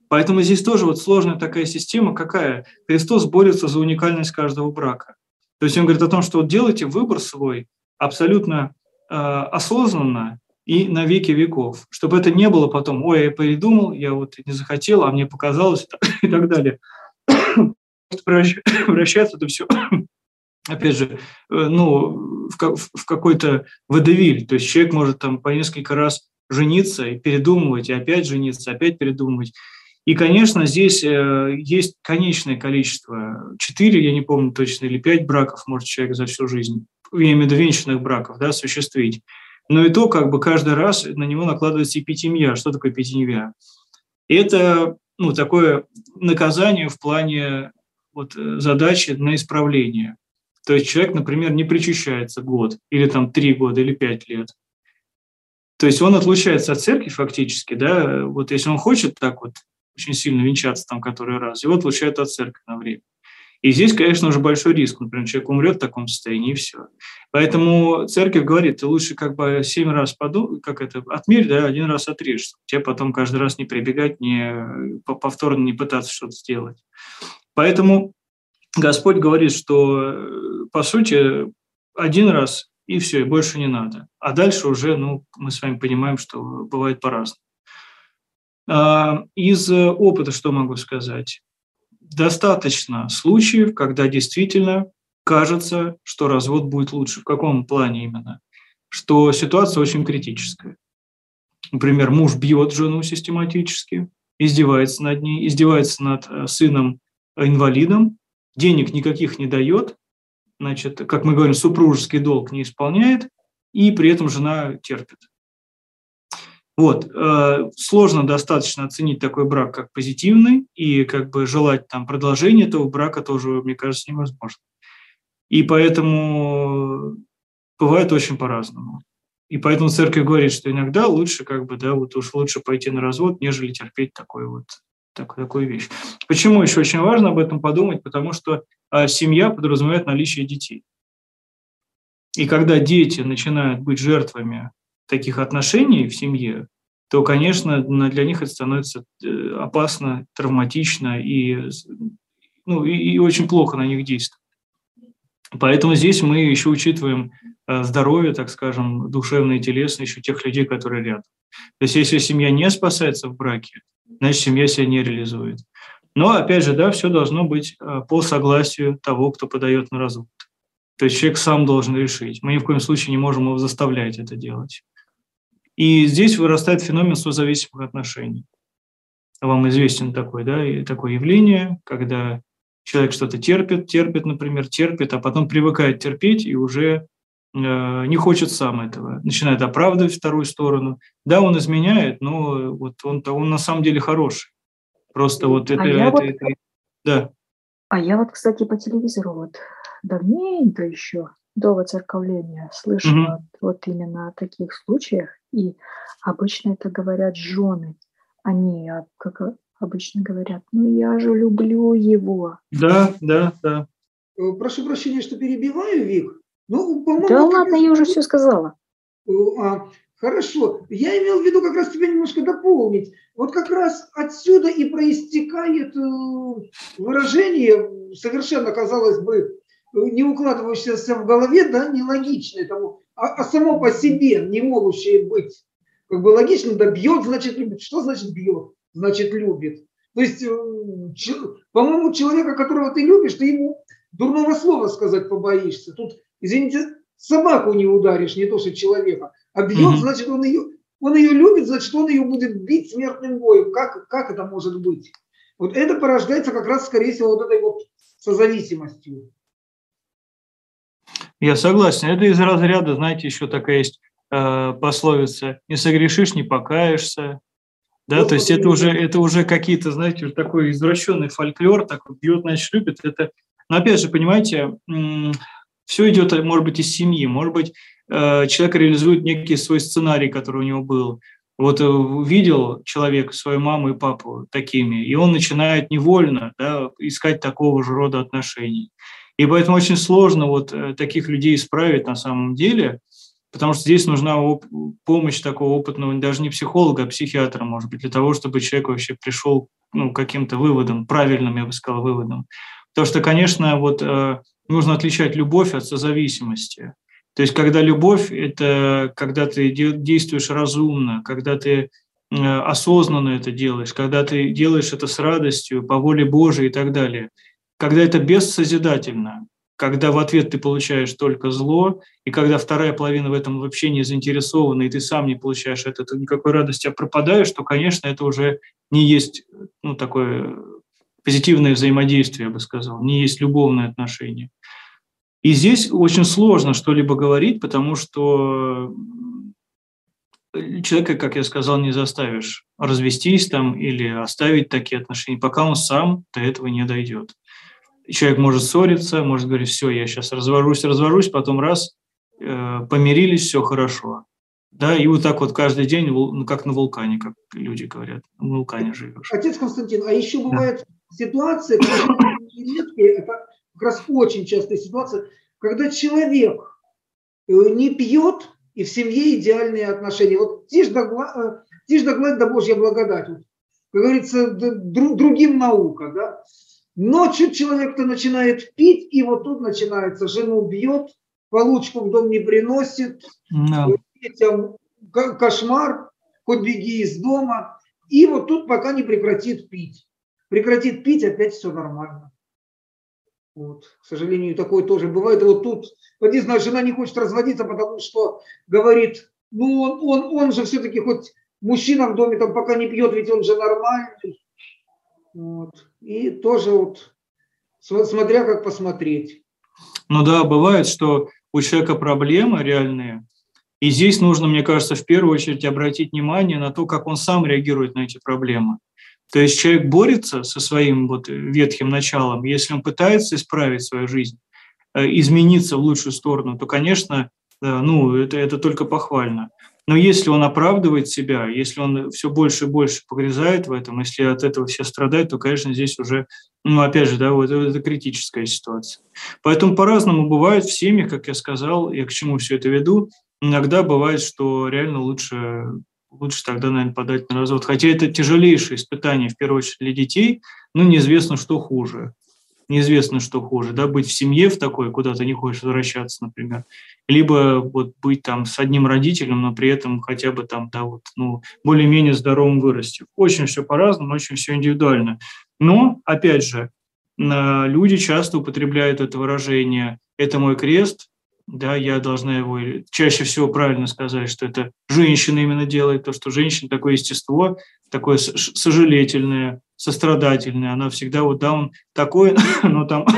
Поэтому здесь тоже вот сложная такая система, какая? Христос борется за уникальность каждого брака. То есть он говорит о том, что вот делайте выбор свой абсолютно э, осознанно и на веки веков, чтобы это не было потом, ой, я передумал, я вот не захотел, а мне показалось и так далее. Превращается это все, опять же, ну, в, в какой-то водевиль. То есть человек может там по несколько раз жениться и передумывать, и опять жениться, опять передумывать. И, конечно, здесь э, есть конечное количество, четыре, я не помню точно, или пять браков может человек за всю жизнь, я имею в виду венчанных браков, да, осуществить. Но и то, как бы каждый раз на него накладывается эпитимия. Что такое эпитимия? Это, ну, такое наказание в плане вот, задачи на исправление. То есть человек, например, не причащается год, или там три года, или пять лет. То есть он отлучается от церкви фактически, да, вот если он хочет так вот очень сильно венчаться там который раз, его отлучают от церкви на время. И здесь, конечно, уже большой риск. Например, человек умрет в таком состоянии, и все. Поэтому церковь говорит, ты лучше как бы семь раз подумай, как это, отмерь, да, один раз отрежь, чтобы тебе потом каждый раз не прибегать, не повторно не пытаться что-то сделать. Поэтому Господь говорит, что, по сути, один раз и все, и больше не надо. А дальше уже, ну, мы с вами понимаем, что бывает по-разному. Из опыта что могу сказать? Достаточно случаев, когда действительно кажется, что развод будет лучше. В каком плане именно? Что ситуация очень критическая. Например, муж бьет жену систематически, издевается над ней, издевается над сыном-инвалидом, денег никаких не дает, значит, как мы говорим, супружеский долг не исполняет, и при этом жена терпит. Вот, э, сложно достаточно оценить такой брак как позитивный, и как бы желать там продолжения этого брака тоже, мне кажется, невозможно. И поэтому бывает очень по-разному. И поэтому церковь говорит, что иногда лучше как бы, да, вот уж лучше пойти на развод, нежели терпеть такой вот, так, такую вещь. Почему еще очень важно об этом подумать? Потому что э, семья подразумевает наличие детей. И когда дети начинают быть жертвами таких отношений в семье, то, конечно, для них это становится опасно, травматично и, ну, и, и очень плохо на них действует. Поэтому здесь мы еще учитываем здоровье, так скажем, душевное и телесное еще тех людей, которые рядом. То есть если семья не спасается в браке, значит, семья себя не реализует. Но, опять же, да, все должно быть по согласию того, кто подает на развод. То есть человек сам должен решить. Мы ни в коем случае не можем его заставлять это делать. И здесь вырастает феномен созависимых отношений. Вам известен такой, да, такое явление, когда человек что-то терпит, терпит, например, терпит, а потом привыкает терпеть и уже э, не хочет сам этого. Начинает оправдывать вторую сторону. Да, он изменяет, но вот он, он на самом деле хороший. Просто вот это... А это, я вот, это да. А я вот, кстати, по телевизору вот давненько еще, до воцерковления, слышала mm-hmm. вот именно о таких случаях. И обычно это говорят жены. Они, как обычно говорят, ну я же люблю его. Да, да, да. Прошу прощения, что перебиваю, Вик. Ну, по-моему, да ладно, я уже все сказала. А, хорошо. Я имел в виду как раз тебя немножко дополнить. Вот как раз отсюда и проистекает выражение, совершенно, казалось бы, не укладывающееся в голове, да, нелогичное тому, а, а само по себе не могущее быть как бы логичным, да, бьет, значит любит. Что значит бьет? Значит любит. То есть, по-моему, человека, которого ты любишь, ты ему дурного слова сказать побоишься. Тут, извините, собаку не ударишь, не то что человека. А бьет, mm-hmm. значит, он ее, он ее любит, значит, он ее будет бить смертным боем. Как, как это может быть? Вот это порождается как раз, скорее всего, вот этой вот созависимостью. Я согласен. Это из разряда, знаете, еще такая есть э, пословица: не согрешишь, не покаешься. Да, вот, то есть это уже, это уже какие-то, знаете, такой извращенный фольклор, такой бьет, значит, любит. Это, но опять же, понимаете, м- все идет, может быть, из семьи, может быть, э, человек реализует некий свой сценарий, который у него был. Вот увидел человек свою маму и папу такими, и он начинает невольно, да, искать такого же рода отношений. И поэтому очень сложно вот таких людей исправить на самом деле, потому что здесь нужна оп- помощь такого опытного, даже не психолога, а психиатра, может быть, для того, чтобы человек вообще пришел ну, каким-то выводом, правильным, я бы сказал, выводом. Потому что, конечно, вот э, нужно отличать любовь от созависимости. То есть, когда любовь – это когда ты действуешь разумно, когда ты э, осознанно это делаешь, когда ты делаешь это с радостью, по воле Божией и так далее. Когда это бессозидательно, когда в ответ ты получаешь только зло, и когда вторая половина в этом вообще не заинтересована, и ты сам не получаешь от этого никакой радости, а пропадаешь, то, конечно, это уже не есть, ну, такое позитивное взаимодействие, я бы сказал, не есть любовное отношение. И здесь очень сложно что-либо говорить, потому что человека, как я сказал, не заставишь развестись там или оставить такие отношения, пока он сам до этого не дойдет. Человек может ссориться, может говорить: все, я сейчас развожусь, развожусь, потом раз, э, помирились, все хорошо. Да, и вот так вот каждый день, ну, как на вулкане, как люди говорят, на вулкане живешь. Отец Константин, а еще бывает да. ситуация, редкие, это как раз очень частая ситуация, когда человек не пьет, и в семье идеальные отношения. Вот тишь да гладь, тишь да, гладь, да Божья благодать. Вот, как говорится, друг, другим наука, да. Но чуть человек-то начинает пить, и вот тут начинается, жену бьет, получку в дом не приносит, no. детям кошмар, хоть беги из дома. И вот тут пока не прекратит пить. Прекратит пить, опять все нормально. Вот. К сожалению, такое тоже бывает. И вот тут, вот не знаю, жена не хочет разводиться, потому что говорит, ну он, он, он же все-таки хоть мужчина в доме там пока не пьет, ведь он же нормальный. Вот. И тоже вот, смотря как посмотреть. Ну да, бывает, что у человека проблемы реальные, и здесь нужно, мне кажется, в первую очередь обратить внимание на то, как он сам реагирует на эти проблемы. То есть человек борется со своим вот ветхим началом, если он пытается исправить свою жизнь, измениться в лучшую сторону, то, конечно, ну, это, это только похвально. Но если он оправдывает себя, если он все больше и больше погрязает в этом, если от этого все страдают, то, конечно, здесь уже, ну, опять же, да, вот это критическая ситуация. Поэтому по-разному бывает в семьях, как я сказал, я к чему все это веду. Иногда бывает, что реально лучше, лучше тогда, наверное, подать на развод. Хотя это тяжелейшее испытание, в первую очередь, для детей, но неизвестно, что хуже. Неизвестно, что хуже, да, быть в семье в такой, куда ты не хочешь возвращаться, например, либо вот быть там с одним родителем, но при этом хотя бы там, да, вот, ну, более-менее здоровым вырастив. Очень все по-разному, очень все индивидуально. Но, опять же, люди часто употребляют это выражение «это мой крест», да, я должна его, чаще всего правильно сказать, что это женщина именно делает, то, что женщина такое естество, такое сожалительное, сострадательное, она всегда вот, да, он такой, но там,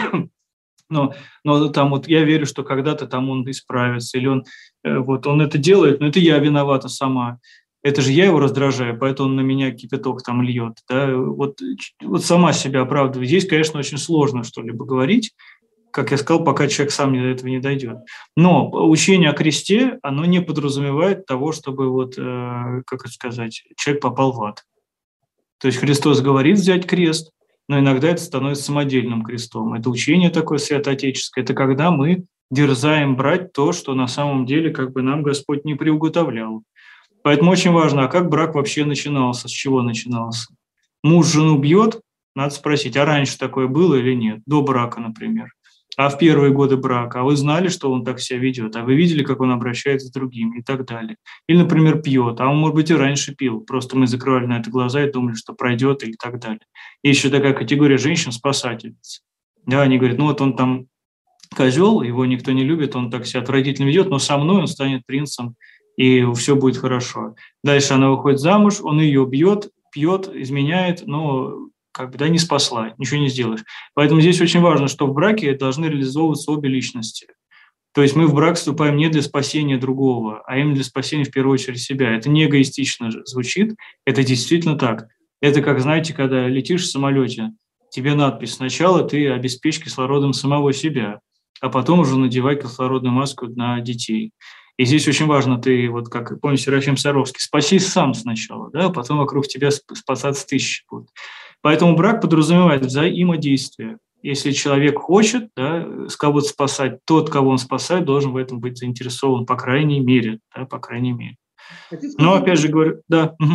но, но там вот я верю, что когда-то там он исправится, или он, вот он это делает, но это я виновата сама, это же я его раздражаю, поэтому он на меня кипяток там льет, да, вот, вот сама себя оправдываю. Здесь, конечно, очень сложно что-либо говорить, как я сказал, пока человек сам до этого не дойдет. Но учение о кресте, оно не подразумевает того, чтобы, вот, э, как это сказать, человек попал в ад. То есть Христос говорит взять крест, но иногда это становится самодельным крестом. Это учение такое святоотеческое, это когда мы дерзаем брать то, что на самом деле как бы нам Господь не приуготовлял. Поэтому очень важно, а как брак вообще начинался, с чего начинался? Муж жену бьет, надо спросить, а раньше такое было или нет, до брака, например. А в первые годы брака, а вы знали, что он так себя ведет, а вы видели, как он обращается с другими и так далее. Или, например, пьет, а он, может быть, и раньше пил, просто мы закрывали на это глаза и думали, что пройдет и так далее. Есть еще такая категория женщин-спасательниц. Да, они говорят, ну вот он там козел, его никто не любит, он так себя отвратительно ведет, но со мной он станет принцем, и все будет хорошо. Дальше она выходит замуж, он ее бьет, пьет, изменяет, но как бы, да, не спасла, ничего не сделаешь. Поэтому здесь очень важно, что в браке должны реализовываться обе личности. То есть мы в брак вступаем не для спасения другого, а именно для спасения в первую очередь себя. Это не эгоистично звучит, это действительно так. Это как, знаете, когда летишь в самолете, тебе надпись: сначала ты обеспечь кислородом самого себя, а потом уже надевай кислородную маску на детей. И здесь очень важно, ты, вот как помните Серафим Саровский, спасись сам сначала, да, а потом вокруг тебя спасаться тысячи будут. Поэтому брак подразумевает взаимодействие. Если человек хочет, да, кого-то спасать, тот, кого он спасает, должен в этом быть заинтересован, по крайней мере. Да, по крайней мере. Но опять же говорю, да. Угу.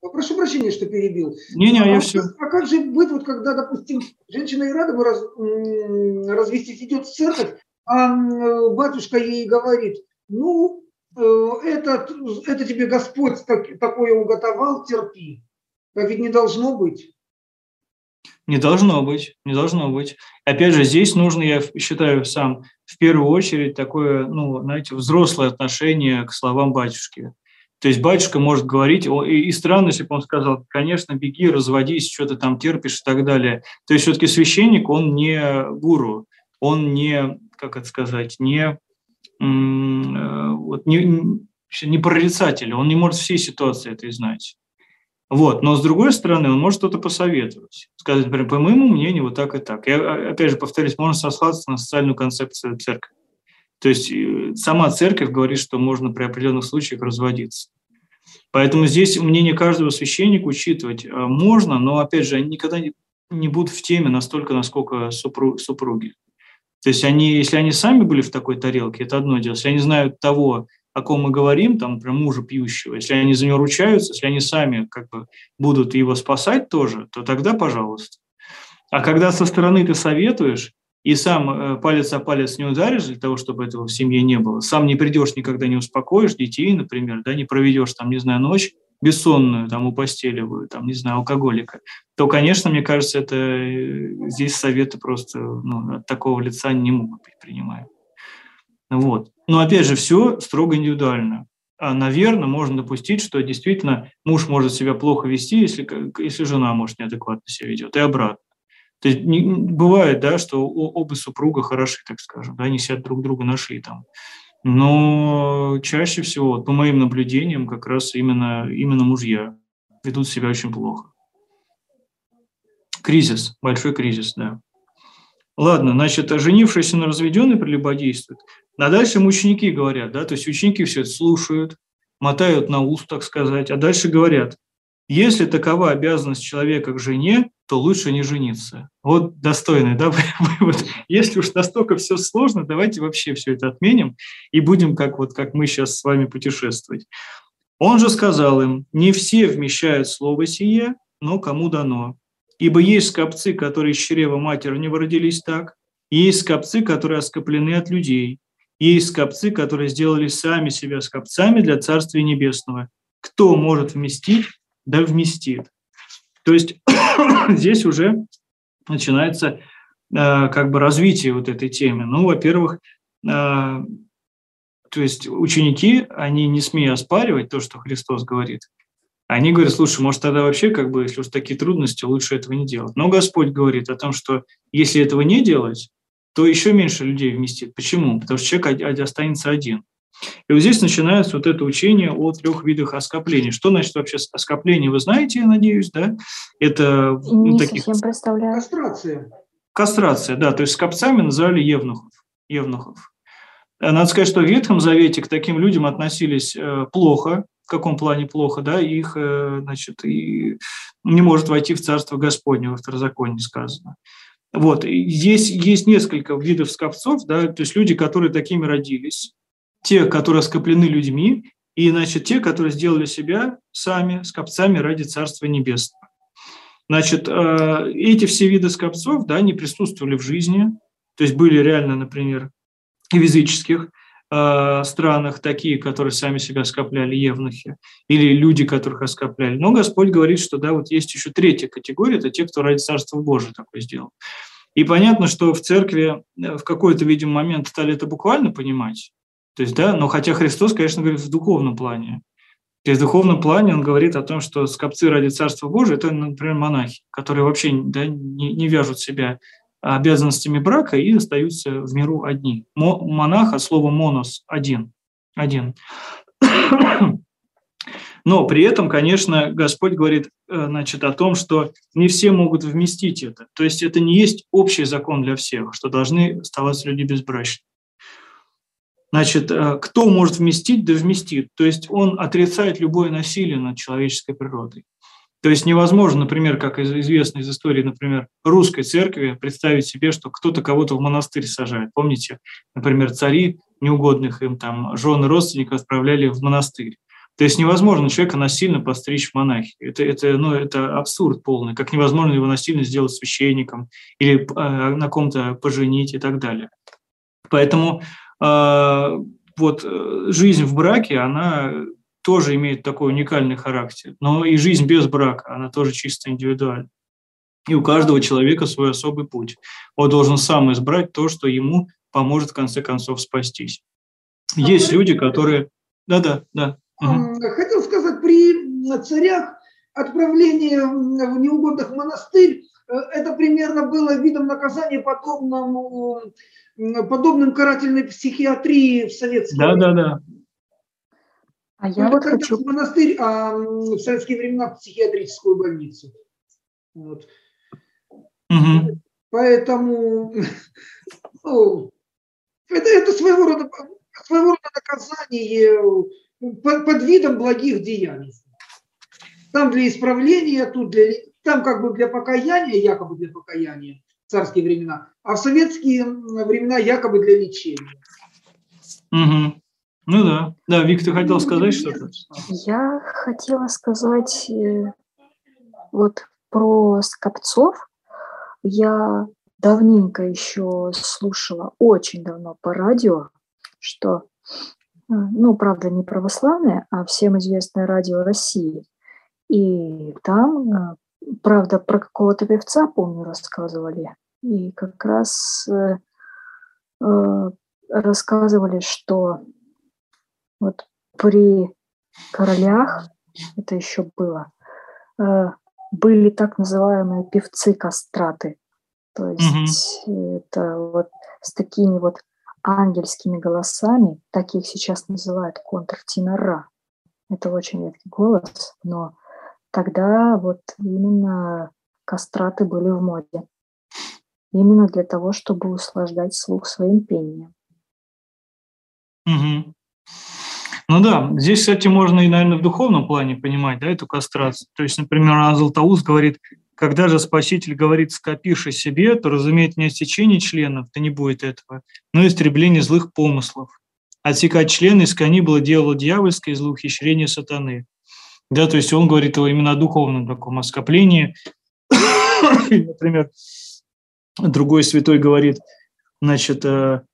Прошу прощения, что перебил. Не-не, А, я а, все. а как же быть, вот когда, допустим, женщина и рада бы раз, развестись, идет в церковь, а батюшка ей говорит, ну, это, это тебе Господь так, такое уготовал, терпи. Так ведь не должно быть. Не должно быть, не должно быть. Опять же, здесь нужно, я считаю сам, в первую очередь такое, ну, знаете, взрослое отношение к словам батюшки. То есть батюшка может говорить, и странно, если бы он сказал, конечно, беги, разводись, что ты там терпишь и так далее. То есть все-таки священник, он не гуру, он не, как это сказать, не, вот, не, не прорицатель, он не может всей ситуации этой знать. Вот. Но, с другой стороны, он может что-то посоветовать. Сказать, например, по моему мнению, вот так и так. Я, опять же, повторюсь, можно сослаться на социальную концепцию церкви. То есть сама церковь говорит, что можно при определенных случаях разводиться. Поэтому здесь мнение каждого священника учитывать можно, но, опять же, они никогда не будут в теме настолько, насколько супруги. То есть они, если они сами были в такой тарелке, это одно дело. Если они знают того, о ком мы говорим, там, например, мужа пьющего, если они за него ручаются, если они сами как бы будут его спасать тоже, то тогда пожалуйста. А когда со стороны ты советуешь, и сам палец о палец не ударишь для того, чтобы этого в семье не было, сам не придешь, никогда не успокоишь детей, например, да, не проведешь, там, не знаю, ночь бессонную, там, у постели, там, не знаю, алкоголика, то, конечно, мне кажется, это здесь советы просто, ну, от такого лица не могут быть принимаемы. Вот. Но, опять же, все строго индивидуально. А, наверное, можно допустить, что действительно муж может себя плохо вести, если, если жена, может, неадекватно себя ведет, и обратно. То есть не, бывает, да, что оба супруга хороши, так скажем, да, они сидят друг друга нашли там. Но чаще всего, по моим наблюдениям, как раз именно, именно мужья ведут себя очень плохо. Кризис, большой кризис, да. Ладно, значит, женившийся на разведенной прелюбодействует. А дальше ученики говорят, да, то есть ученики все это слушают, мотают на ус, так сказать, а дальше говорят, если такова обязанность человека к жене, то лучше не жениться. Вот достойный, да, вывод. Если уж настолько все сложно, давайте вообще все это отменим и будем, как, вот, как мы сейчас с вами путешествовать. Он же сказал им, не все вмещают слово сие, но кому дано. Ибо есть скопцы, которые из чрева матери не родились так, и есть скопцы, которые оскоплены от людей, и есть скопцы, которые сделали сами себя скопцами для Царствия Небесного. Кто может вместить, да вместит. То есть здесь уже начинается э, как бы развитие вот этой темы. Ну, во-первых, э, то есть ученики, они не смея оспаривать то, что Христос говорит, они говорят, слушай, может тогда вообще, как бы, если уж такие трудности, лучше этого не делать. Но Господь говорит о том, что если этого не делать, то еще меньше людей вместит. Почему? Потому что человек останется один. И вот здесь начинается вот это учение о трех видах оскоплений. Что значит вообще оскопление, вы знаете, я надеюсь, да? Это не таких... совсем представляю. Кастрация. Кастрация, да, то есть скопцами называли евнухов. евнухов. Надо сказать, что в Ветхом Завете к таким людям относились плохо. В каком плане плохо, да? Их, значит, и не может войти в Царство Господне, во Второзаконии сказано. Вот, и здесь есть несколько видов скопцов, да, то есть люди, которые такими родились, те, которые оскоплены людьми, и, значит, те, которые сделали себя сами скопцами ради Царства Небесного. Значит, эти все виды скопцов, да, не присутствовали в жизни, то есть были реально, например, в языческих э, странах такие, которые сами себя скопляли, евнухи, или люди, которых оскопляли. Но Господь говорит, что да, вот есть еще третья категория, это те, кто ради Царства Божия такое сделал. И понятно, что в церкви в какой-то, видимо, момент стали это буквально понимать, то есть, да, но хотя Христос, конечно, говорит в духовном плане. То есть в духовном плане он говорит о том, что скопцы ради Царства Божия – это, например, монахи, которые вообще, да, не, не вяжут себя обязанностями брака и остаются в миру одни. Мо, монах от слова «монос» – один. один. Но при этом, конечно, Господь говорит, значит, о том, что не все могут вместить это. То есть это не есть общий закон для всех, что должны оставаться люди безбрачными. Значит, кто может вместить, да вместит. То есть он отрицает любое насилие над человеческой природой. То есть невозможно, например, как известно из истории, например, русской церкви, представить себе, что кто-то кого-то в монастырь сажает. Помните, например, цари неугодных им там жен и родственников отправляли в монастырь. То есть невозможно человека насильно постричь в монахи. Это, это, ну, это абсурд полный. Как невозможно его насильно сделать священником или э, на ком-то поженить и так далее. Поэтому э, вот э, жизнь в браке, она тоже имеет такой уникальный характер. Но и жизнь без брака, она тоже чисто индивидуальна. И у каждого человека свой особый путь. Он должен сам избрать то, что ему поможет в конце концов спастись. Есть люди, которые... Да-да, да. Угу. Хотел сказать, при царях отправление в неугодных в монастырь, это примерно было видом наказания подобному, подобным карательной психиатрии в советские да, времена. Да, да, А я вот хочу... В монастырь, а в советские времена в психиатрическую больницу. Вот. Угу. Поэтому ну, это, это своего рода, своего рода наказание под, под видом благих деяний. Там для исправления, тут для, там как бы для покаяния, якобы для покаяния в царские времена, а в советские времена якобы для лечения. Угу. Ну да. Да, Вик, ты хотел сказать что-то? Я хотела сказать вот про скопцов. Я давненько еще слушала, очень давно по радио, что, ну, правда, не православное, а всем известное радио России. И там, правда, про какого-то певца, помню, рассказывали. И как раз э, э, рассказывали, что вот при королях, это еще было, э, были так называемые певцы-кастраты. То есть угу. это вот с такими вот ангельскими голосами, таких сейчас называют контртенора. Это очень редкий голос, но тогда вот именно кастраты были в моде. Именно для того, чтобы услаждать слух своим пением. Угу. Ну да, здесь, кстати, можно и, наверное, в духовном плане понимать, да, эту кастрацию. То есть, например, Златоуст говорит, когда же Спаситель говорит «скопишь о себе», то, разумеет, не отсечение членов, да не будет этого, но истребление злых помыслов. Отсекать члены из кони было дело дьявольское, злое ухищрение сатаны. Да, то есть он говорит именно о духовном таком оскоплении. Например, другой святой говорит, значит,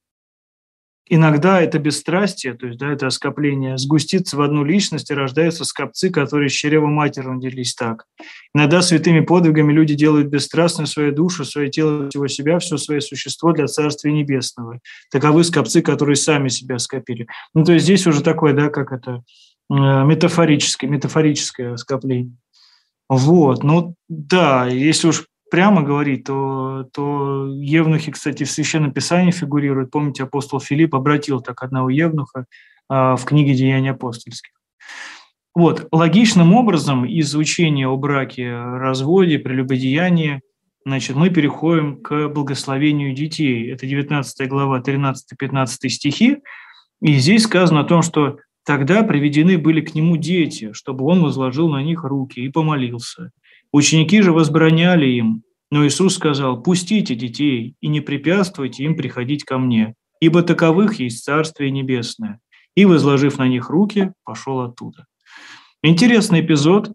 иногда это бесстрастие, то есть да, это оскопление, сгустится в одну личность и рождаются скопцы, которые с чрева матери родились так. Иногда святыми подвигами люди делают бесстрастную свою душу, свое тело, всего себя, все свое существо для Царствия Небесного. Таковы скопцы, которые сами себя скопили. Ну, то есть здесь уже такое, да, как это, метафорическое, метафорическое скопление. Вот, ну да, если уж прямо говорить, то, то евнухи, кстати, в Священном Писании фигурируют. Помните, апостол Филипп обратил так одного евнуха а, в книге «Деяний апостольских». Вот, логичным образом из учения о браке, разводе, прелюбодеянии, значит, мы переходим к благословению детей. Это девятнадцатая глава, тринадцатый-пятнадцатый стихи. И здесь сказано о том, что тогда приведены были к нему дети, чтобы он возложил на них руки и помолился. Ученики же возбраняли им, но Иисус сказал: «Пустите детей и не препятствуйте им приходить ко мне, ибо таковых есть Царствие Небесное». И, возложив на них руки, пошел оттуда. Интересный эпизод.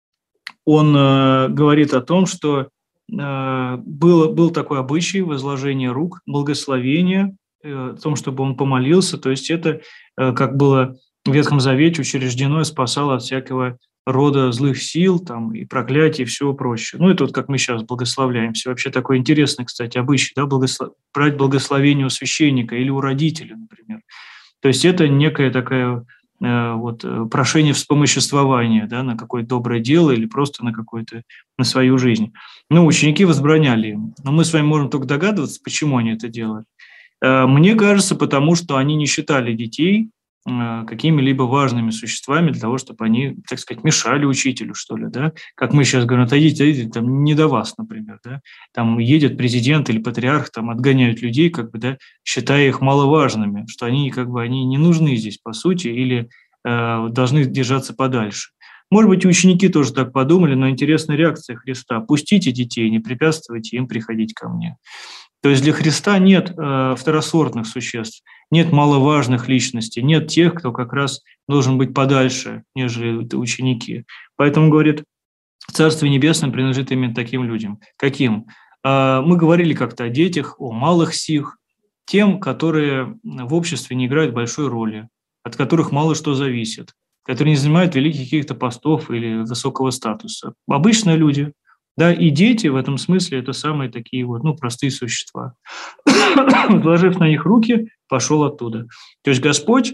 Он э, говорит о том, что э, был, был такой обычай возложения рук, благословения, э, о том, чтобы он помолился. То есть это, э, как было в Ветхом Завете учреждено, и спасало от всякого рода злых сил там, и проклятий, и всего прочего. Ну, это вот как мы сейчас благословляемся. Вообще такой интересный, кстати, обычай, да, благослов... брать благословение у священника или у родителя, например. То есть это некое такое э, вот, прошение вспомоществования, да, на какое-то доброе дело или просто на какое-то, на свою жизнь. Ну, ученики возбраняли им. Но мы с вами можем только догадываться, почему они это делают. Э, мне кажется, потому что они не считали детей какими-либо важными существами для того, чтобы они, так сказать, мешали учителю, что ли, да, как мы сейчас говорим, отойдите, отойдите, там, не до вас, например, да, там едет президент или патриарх, там, отгоняют людей, как бы, да, считая их маловажными, что они, как бы, они не нужны здесь, по сути, или э, должны держаться подальше. Может быть, и ученики тоже так подумали, но интересная реакция Христа: «Пустите детей, не препятствуйте им приходить ко мне». То есть для Христа нет э, второсортных существ, нет маловажных личностей, нет тех, кто как раз должен быть подальше, нежели ученики. Поэтому, говорит, Царствие Небесное принадлежит именно таким людям. Каким? Э, мы говорили как-то о детях, о малых сих, тем, которые в обществе не играют большой роли, от которых мало что зависит, которые не занимают великих каких-то постов или высокого статуса. Обычные люди. Да, и дети в этом смысле это самые такие вот, ну, простые существа. Возложив на них руки, пошел оттуда. То есть Господь э,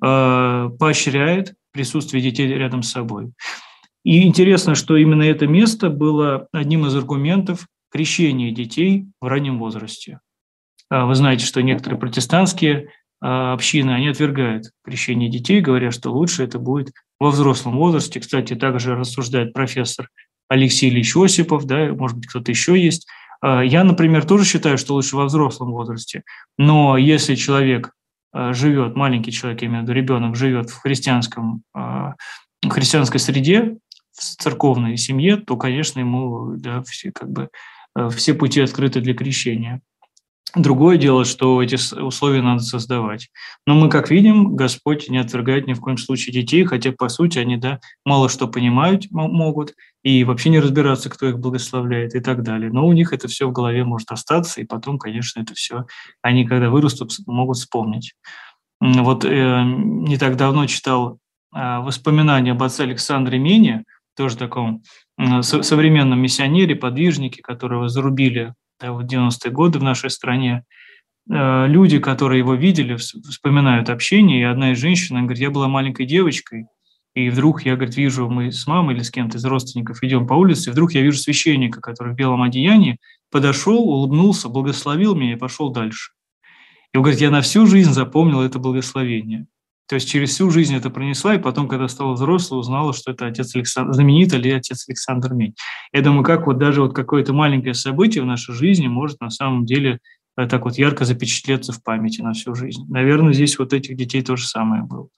поощряет присутствие детей рядом с собой. И интересно, что именно это место было одним из аргументов крещения детей в раннем возрасте. Вы знаете, что некоторые протестантские общины, они отвергают крещение детей, говоря, что лучше это будет во взрослом возрасте. Кстати, также рассуждает профессор Алексей Ильич Осипов, да, может быть, кто-то еще есть. Я, например, тоже считаю, что лучше во взрослом возрасте, но если человек живет, маленький человек, я имею в виду ребенок, живет в христианском, в христианской среде, в церковной семье, то, конечно, ему, да, все, как бы, все пути открыты для крещения. Другое дело, что эти условия надо создавать. Но мы, как видим, Господь не отвергает ни в коем случае детей, хотя, по сути, они, да, мало что понимают могут и вообще не разбираться, кто их благословляет и так далее. Но у них это все в голове может остаться, и потом, конечно, это все они, когда вырастут, могут вспомнить. Вот э, не так давно читал э, воспоминания об отце Александре Мене, тоже таком э, современном миссионере, подвижнике, которого зарубили, да, в девяностые годы в нашей стране. Люди, которые его видели, вспоминают общение, и одна из женщин, она говорит, я была маленькой девочкой, и вдруг я, говорит, вижу, мы с мамой или с кем-то из родственников идем по улице, и вдруг я вижу священника, который в белом одеянии, подошел, улыбнулся, благословил меня и пошел дальше. И он говорит, я на всю жизнь запомнил это благословение. То есть через всю жизнь это пронесла, и потом, когда стала взрослой, узнала, что это отец Александр, знаменитый ли отец Александр Мень. Я думаю, как вот даже вот какое-то маленькое событие в нашей жизни может на самом деле так вот ярко запечатлеться в памяти на всю жизнь. Наверное, здесь вот этих детей то же самое было.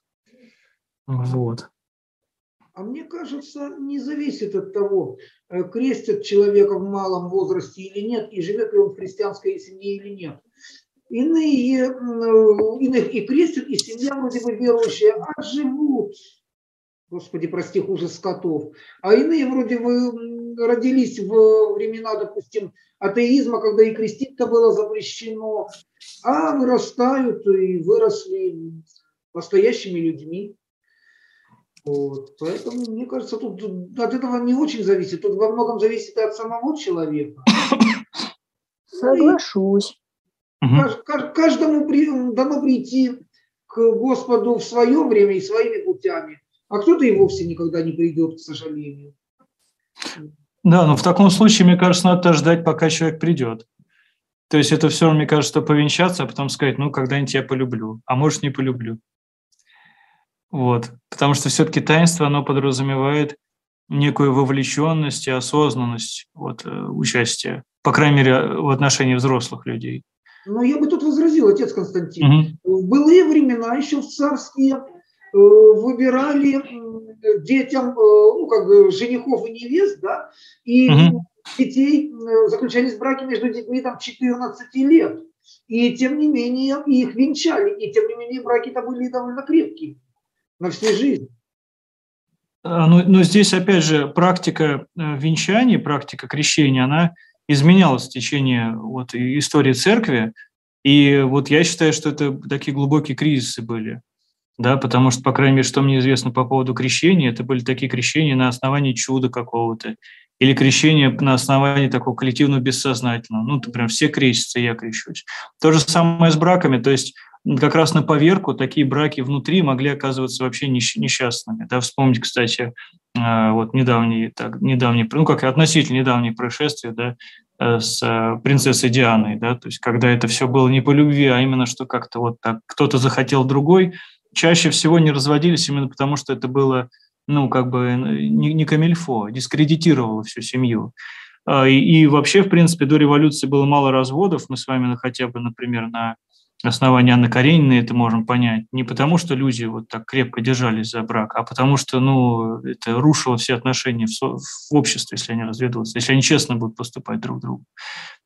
Вот. А мне кажется, не зависит от того, крестят человека в малом возрасте или нет, и живет ли он в христианской семье или нет. Иные, иных и крестят, и семья вроде бы верующая, а живут, Господи, прости, хуже скотов. А иные вроде бы родились в времена, допустим, атеизма, когда и крестить-то было запрещено, а вырастают и выросли настоящими людьми. Вот. Поэтому, мне кажется, тут от этого не очень зависит. Тут во многом зависит и от самого человека. Соглашусь. Каждому дано прийти к Господу в свое время и своими путями, а кто-то и вовсе никогда не придет, к сожалению. Да, но в таком случае, мне кажется, надо ждать, пока человек придет. То есть это все, мне кажется, повенчаться, а потом сказать, ну, когда-нибудь я полюблю, а может, не полюблю. Вот. Потому что все-таки таинство, оно подразумевает некую вовлеченность и осознанность вот, участия, по крайней мере, в отношении взрослых людей. Но я бы тут возразил, отец Константин. Угу. В былые времена, еще в царские, выбирали детям, ну, как бы, женихов и невест, да, и угу. детей, заключались браки между детьми там четырнадцати лет. И тем не менее их венчали, и тем не менее браки-то были довольно крепкие на всю жизнь. Но, но здесь, опять же, практика венчания, практика крещения, она изменялась в течение вот, истории церкви. И вот я считаю, что это такие глубокие кризисы были. Да, потому что, по крайней мере, что мне известно по поводу крещения, это были такие крещения на основании чуда какого-то, или крещение на основании такого коллективного бессознательного. Ну, например, все крестятся, я крещусь. То же самое с браками, то есть как раз на поверку такие браки внутри могли оказываться вообще несчастными. Да, вспомнить, кстати, вот недавние, так, недавние, ну, как относительно недавние происшествия, да, с принцессой Дианой, да, то есть когда это все было не по любви, а именно что как-то вот так кто-то захотел другой, чаще всего не разводились именно потому, что это было, ну, как бы не, не камильфо, дискредитировало всю семью. И, и вообще, в принципе, до революции было мало разводов. Мы с вами ну, хотя бы, например, на основании Анны Карениной это можем понять. Не потому, что люди вот так крепко держались за брак, а потому что, ну, это рушило все отношения в, со- в обществе, если они разведутся, если они честно будут поступать друг к другу.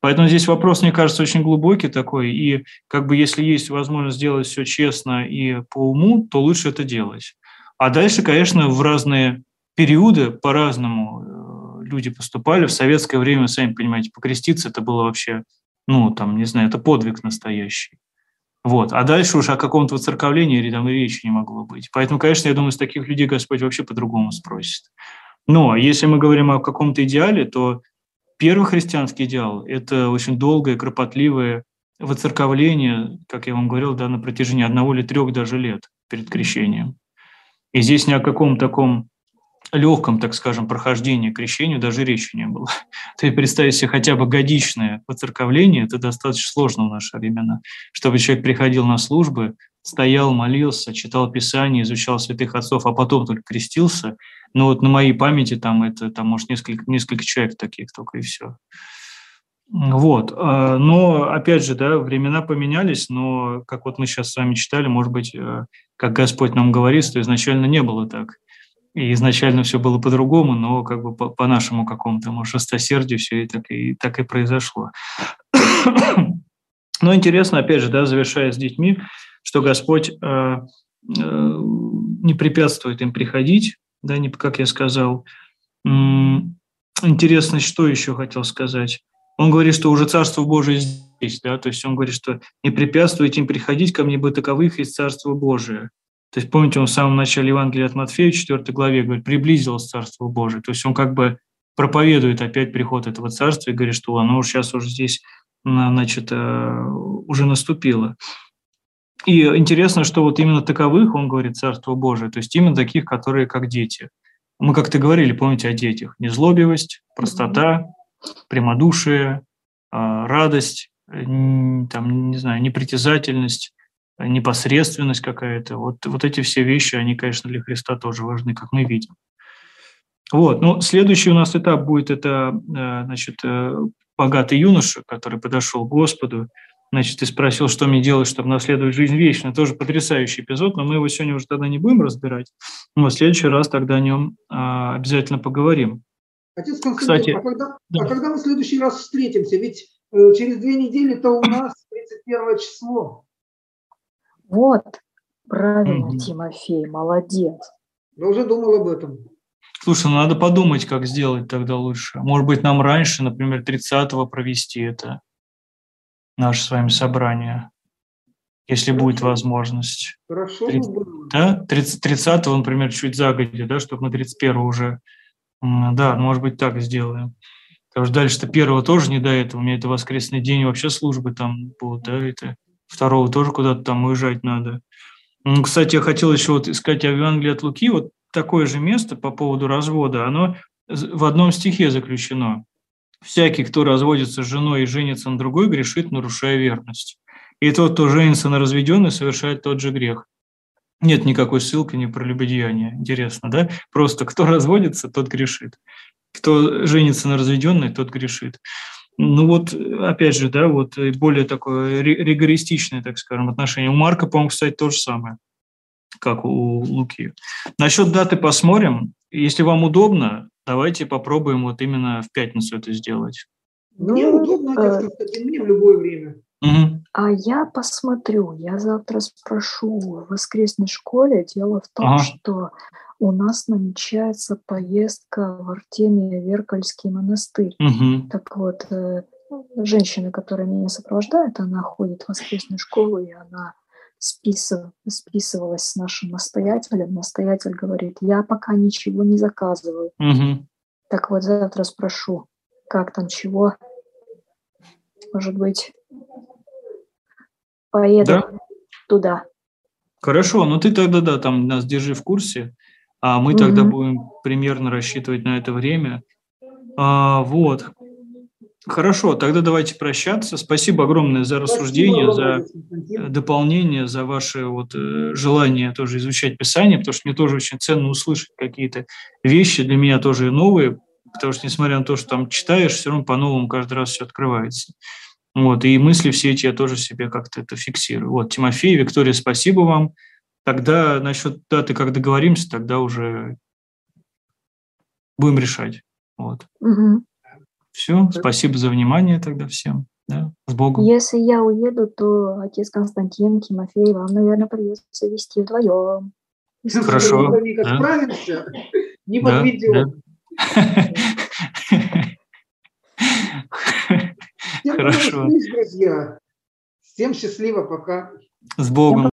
Поэтому здесь вопрос, мне кажется, очень глубокий такой, и как бы если есть возможность сделать все честно и по уму, то лучше это делать. А дальше, конечно, в разные периоды по-разному э, люди поступали. В советское время, сами понимаете, покреститься это было вообще, ну, там, не знаю, это подвиг настоящий. Вот. А дальше уж о каком-то воцерковлении или там и речи не могло быть. Поэтому, конечно, я думаю, с таких людей Господь вообще по-другому спросит. Но если мы говорим о каком-то идеале, то первый христианский идеал – это очень долгое, кропотливое воцерковление, как я вам говорил, да, на протяжении одного или трех даже лет перед крещением. И здесь ни о каком таком легком, так скажем, прохождении к крещению даже речи не было. То есть представить себе хотя бы годичное воцерковление – это достаточно сложно в наши времена, чтобы человек приходил на службы, стоял, молился, читал Писание, изучал святых отцов, а потом только крестился. Ну вот на моей памяти там это, там, может, несколько, несколько человек таких только и все. Вот. Но, опять же, да, времена поменялись, но, как вот мы сейчас с вами читали, может быть, как Господь нам говорит, что изначально не было так. И изначально все было по-другому, но как бы по, по нашему какому-то, может, жестосердию все и так и, так и произошло. Но интересно, опять же, да, завершая с детьми, что Господь э, э, не препятствует им приходить, да, не, как я сказал. М- интересно, что еще хотел сказать. Он говорит, что уже Царство Божие здесь, да, то есть он говорит, что не препятствуйте им приходить ко мне, бы таковых есть Царство Божие. То есть, помните, он в самом начале Евангелия от Матфея, в четвёртой главе, говорит, приблизилось Царство Божие. То есть он как бы проповедует опять приход этого Царства и говорит, что оно сейчас уже здесь, значит, уже наступило. И интересно, что вот именно таковых, он говорит, Царство Божие, то есть именно таких, которые как дети. Мы как-то говорили, помните, о детях. Незлобивость, простота, прямодушие, радость, там, не знаю, непритязательность, непосредственность какая-то. Вот, вот эти все вещи, они, конечно, для Христа тоже важны, как мы видим. Вот. Ну, следующий у нас этап будет это, значит, богатый юноша, который подошел к Господу, значит, и спросил, что мне делать, чтобы наследовать жизнь вечную. Тоже потрясающий эпизод, но мы его сегодня уже тогда не будем разбирать. Но в следующий раз тогда о нем а, обязательно поговорим. Отец Константин, Кстати, а, когда, да. а когда мы в следующий раз встретимся? Ведь э, через две недели-то у нас тридцать первое число. Вот, правильно, Угу. Тимофей, молодец. Я уже думал об этом. Слушай, ну надо подумать, как сделать тогда лучше. Может быть, нам раньше, например, тридцатого провести это, наше с вами собрание, если Хорошо. будет возможность. Хорошо. тридцать, да? тридцатого, например, чуть загодя, да, чтобы мы тридцать первого уже, да, может быть, так сделаем. Потому что дальше-то первого тоже не до этого, у меня это воскресный день, вообще службы там будут, да, это второго тоже куда-то там уезжать надо. Ну, кстати, я хотел еще вот сказать о Евангелии от Луки, вот такое же место по поводу развода, оно в одном стихе заключено. «Всякий, кто разводится с женой и женится на другой, грешит, нарушая верность. И тот, кто женится на разведенной, совершает тот же грех». Нет никакой ссылки ни про любодеяние. Интересно, да? Просто кто разводится, тот грешит. Кто женится на разведенной, тот грешит. Ну вот, опять же, да, вот более такое ригористичное, так скажем, отношение. У Марка, по-моему, кстати, то же самое, как у Луки. Насчет даты посмотрим. Если вам удобно, давайте попробуем вот именно в пятницу это сделать. Мне Ну, удобно, э, отец Константин, мне в любое время. Угу. А я посмотрю, я завтра спрошу в воскресной школе. Дело в том, Ага. что у нас намечается поездка в Артемий-Веркальский монастырь. Угу. Так вот, э, женщина, которая меня сопровождает, она ходит в воскресную школу, и она списыв, списывалась с нашим настоятелем. Настоятель говорит, я пока ничего не заказываю. Угу. Так вот, завтра спрошу, как там, чего. Может быть, поеду Да? туда. Хорошо, ну ты тогда, да, там нас держи в курсе, а мы Мгм. тогда будем примерно рассчитывать на это время. А, вот. Хорошо, тогда давайте прощаться. Спасибо огромное за рассуждение, за дополнение, за ваше вот э, желание тоже изучать Писание, потому что мне тоже очень ценно услышать какие-то вещи, для меня тоже новые, потому что, несмотря на то, что там читаешь, все равно по-новому каждый раз все открывается. Вот, и мысли все эти я тоже себе как-то это фиксирую. Вот, Тимофей, Виктория, спасибо вам. Тогда насчет даты, как договоримся, тогда уже будем решать. Вот. Мгм. Все, спасибо за внимание тогда всем. Да, с Богом. Если я уеду, то отец Константин, Тимофей, вам, наверное, придется вести вдвоем. Хорошо. Да. Справимся, не да, подведем. Да. Всем Хорошо. друзья. Всем счастливо, пока. С Богом.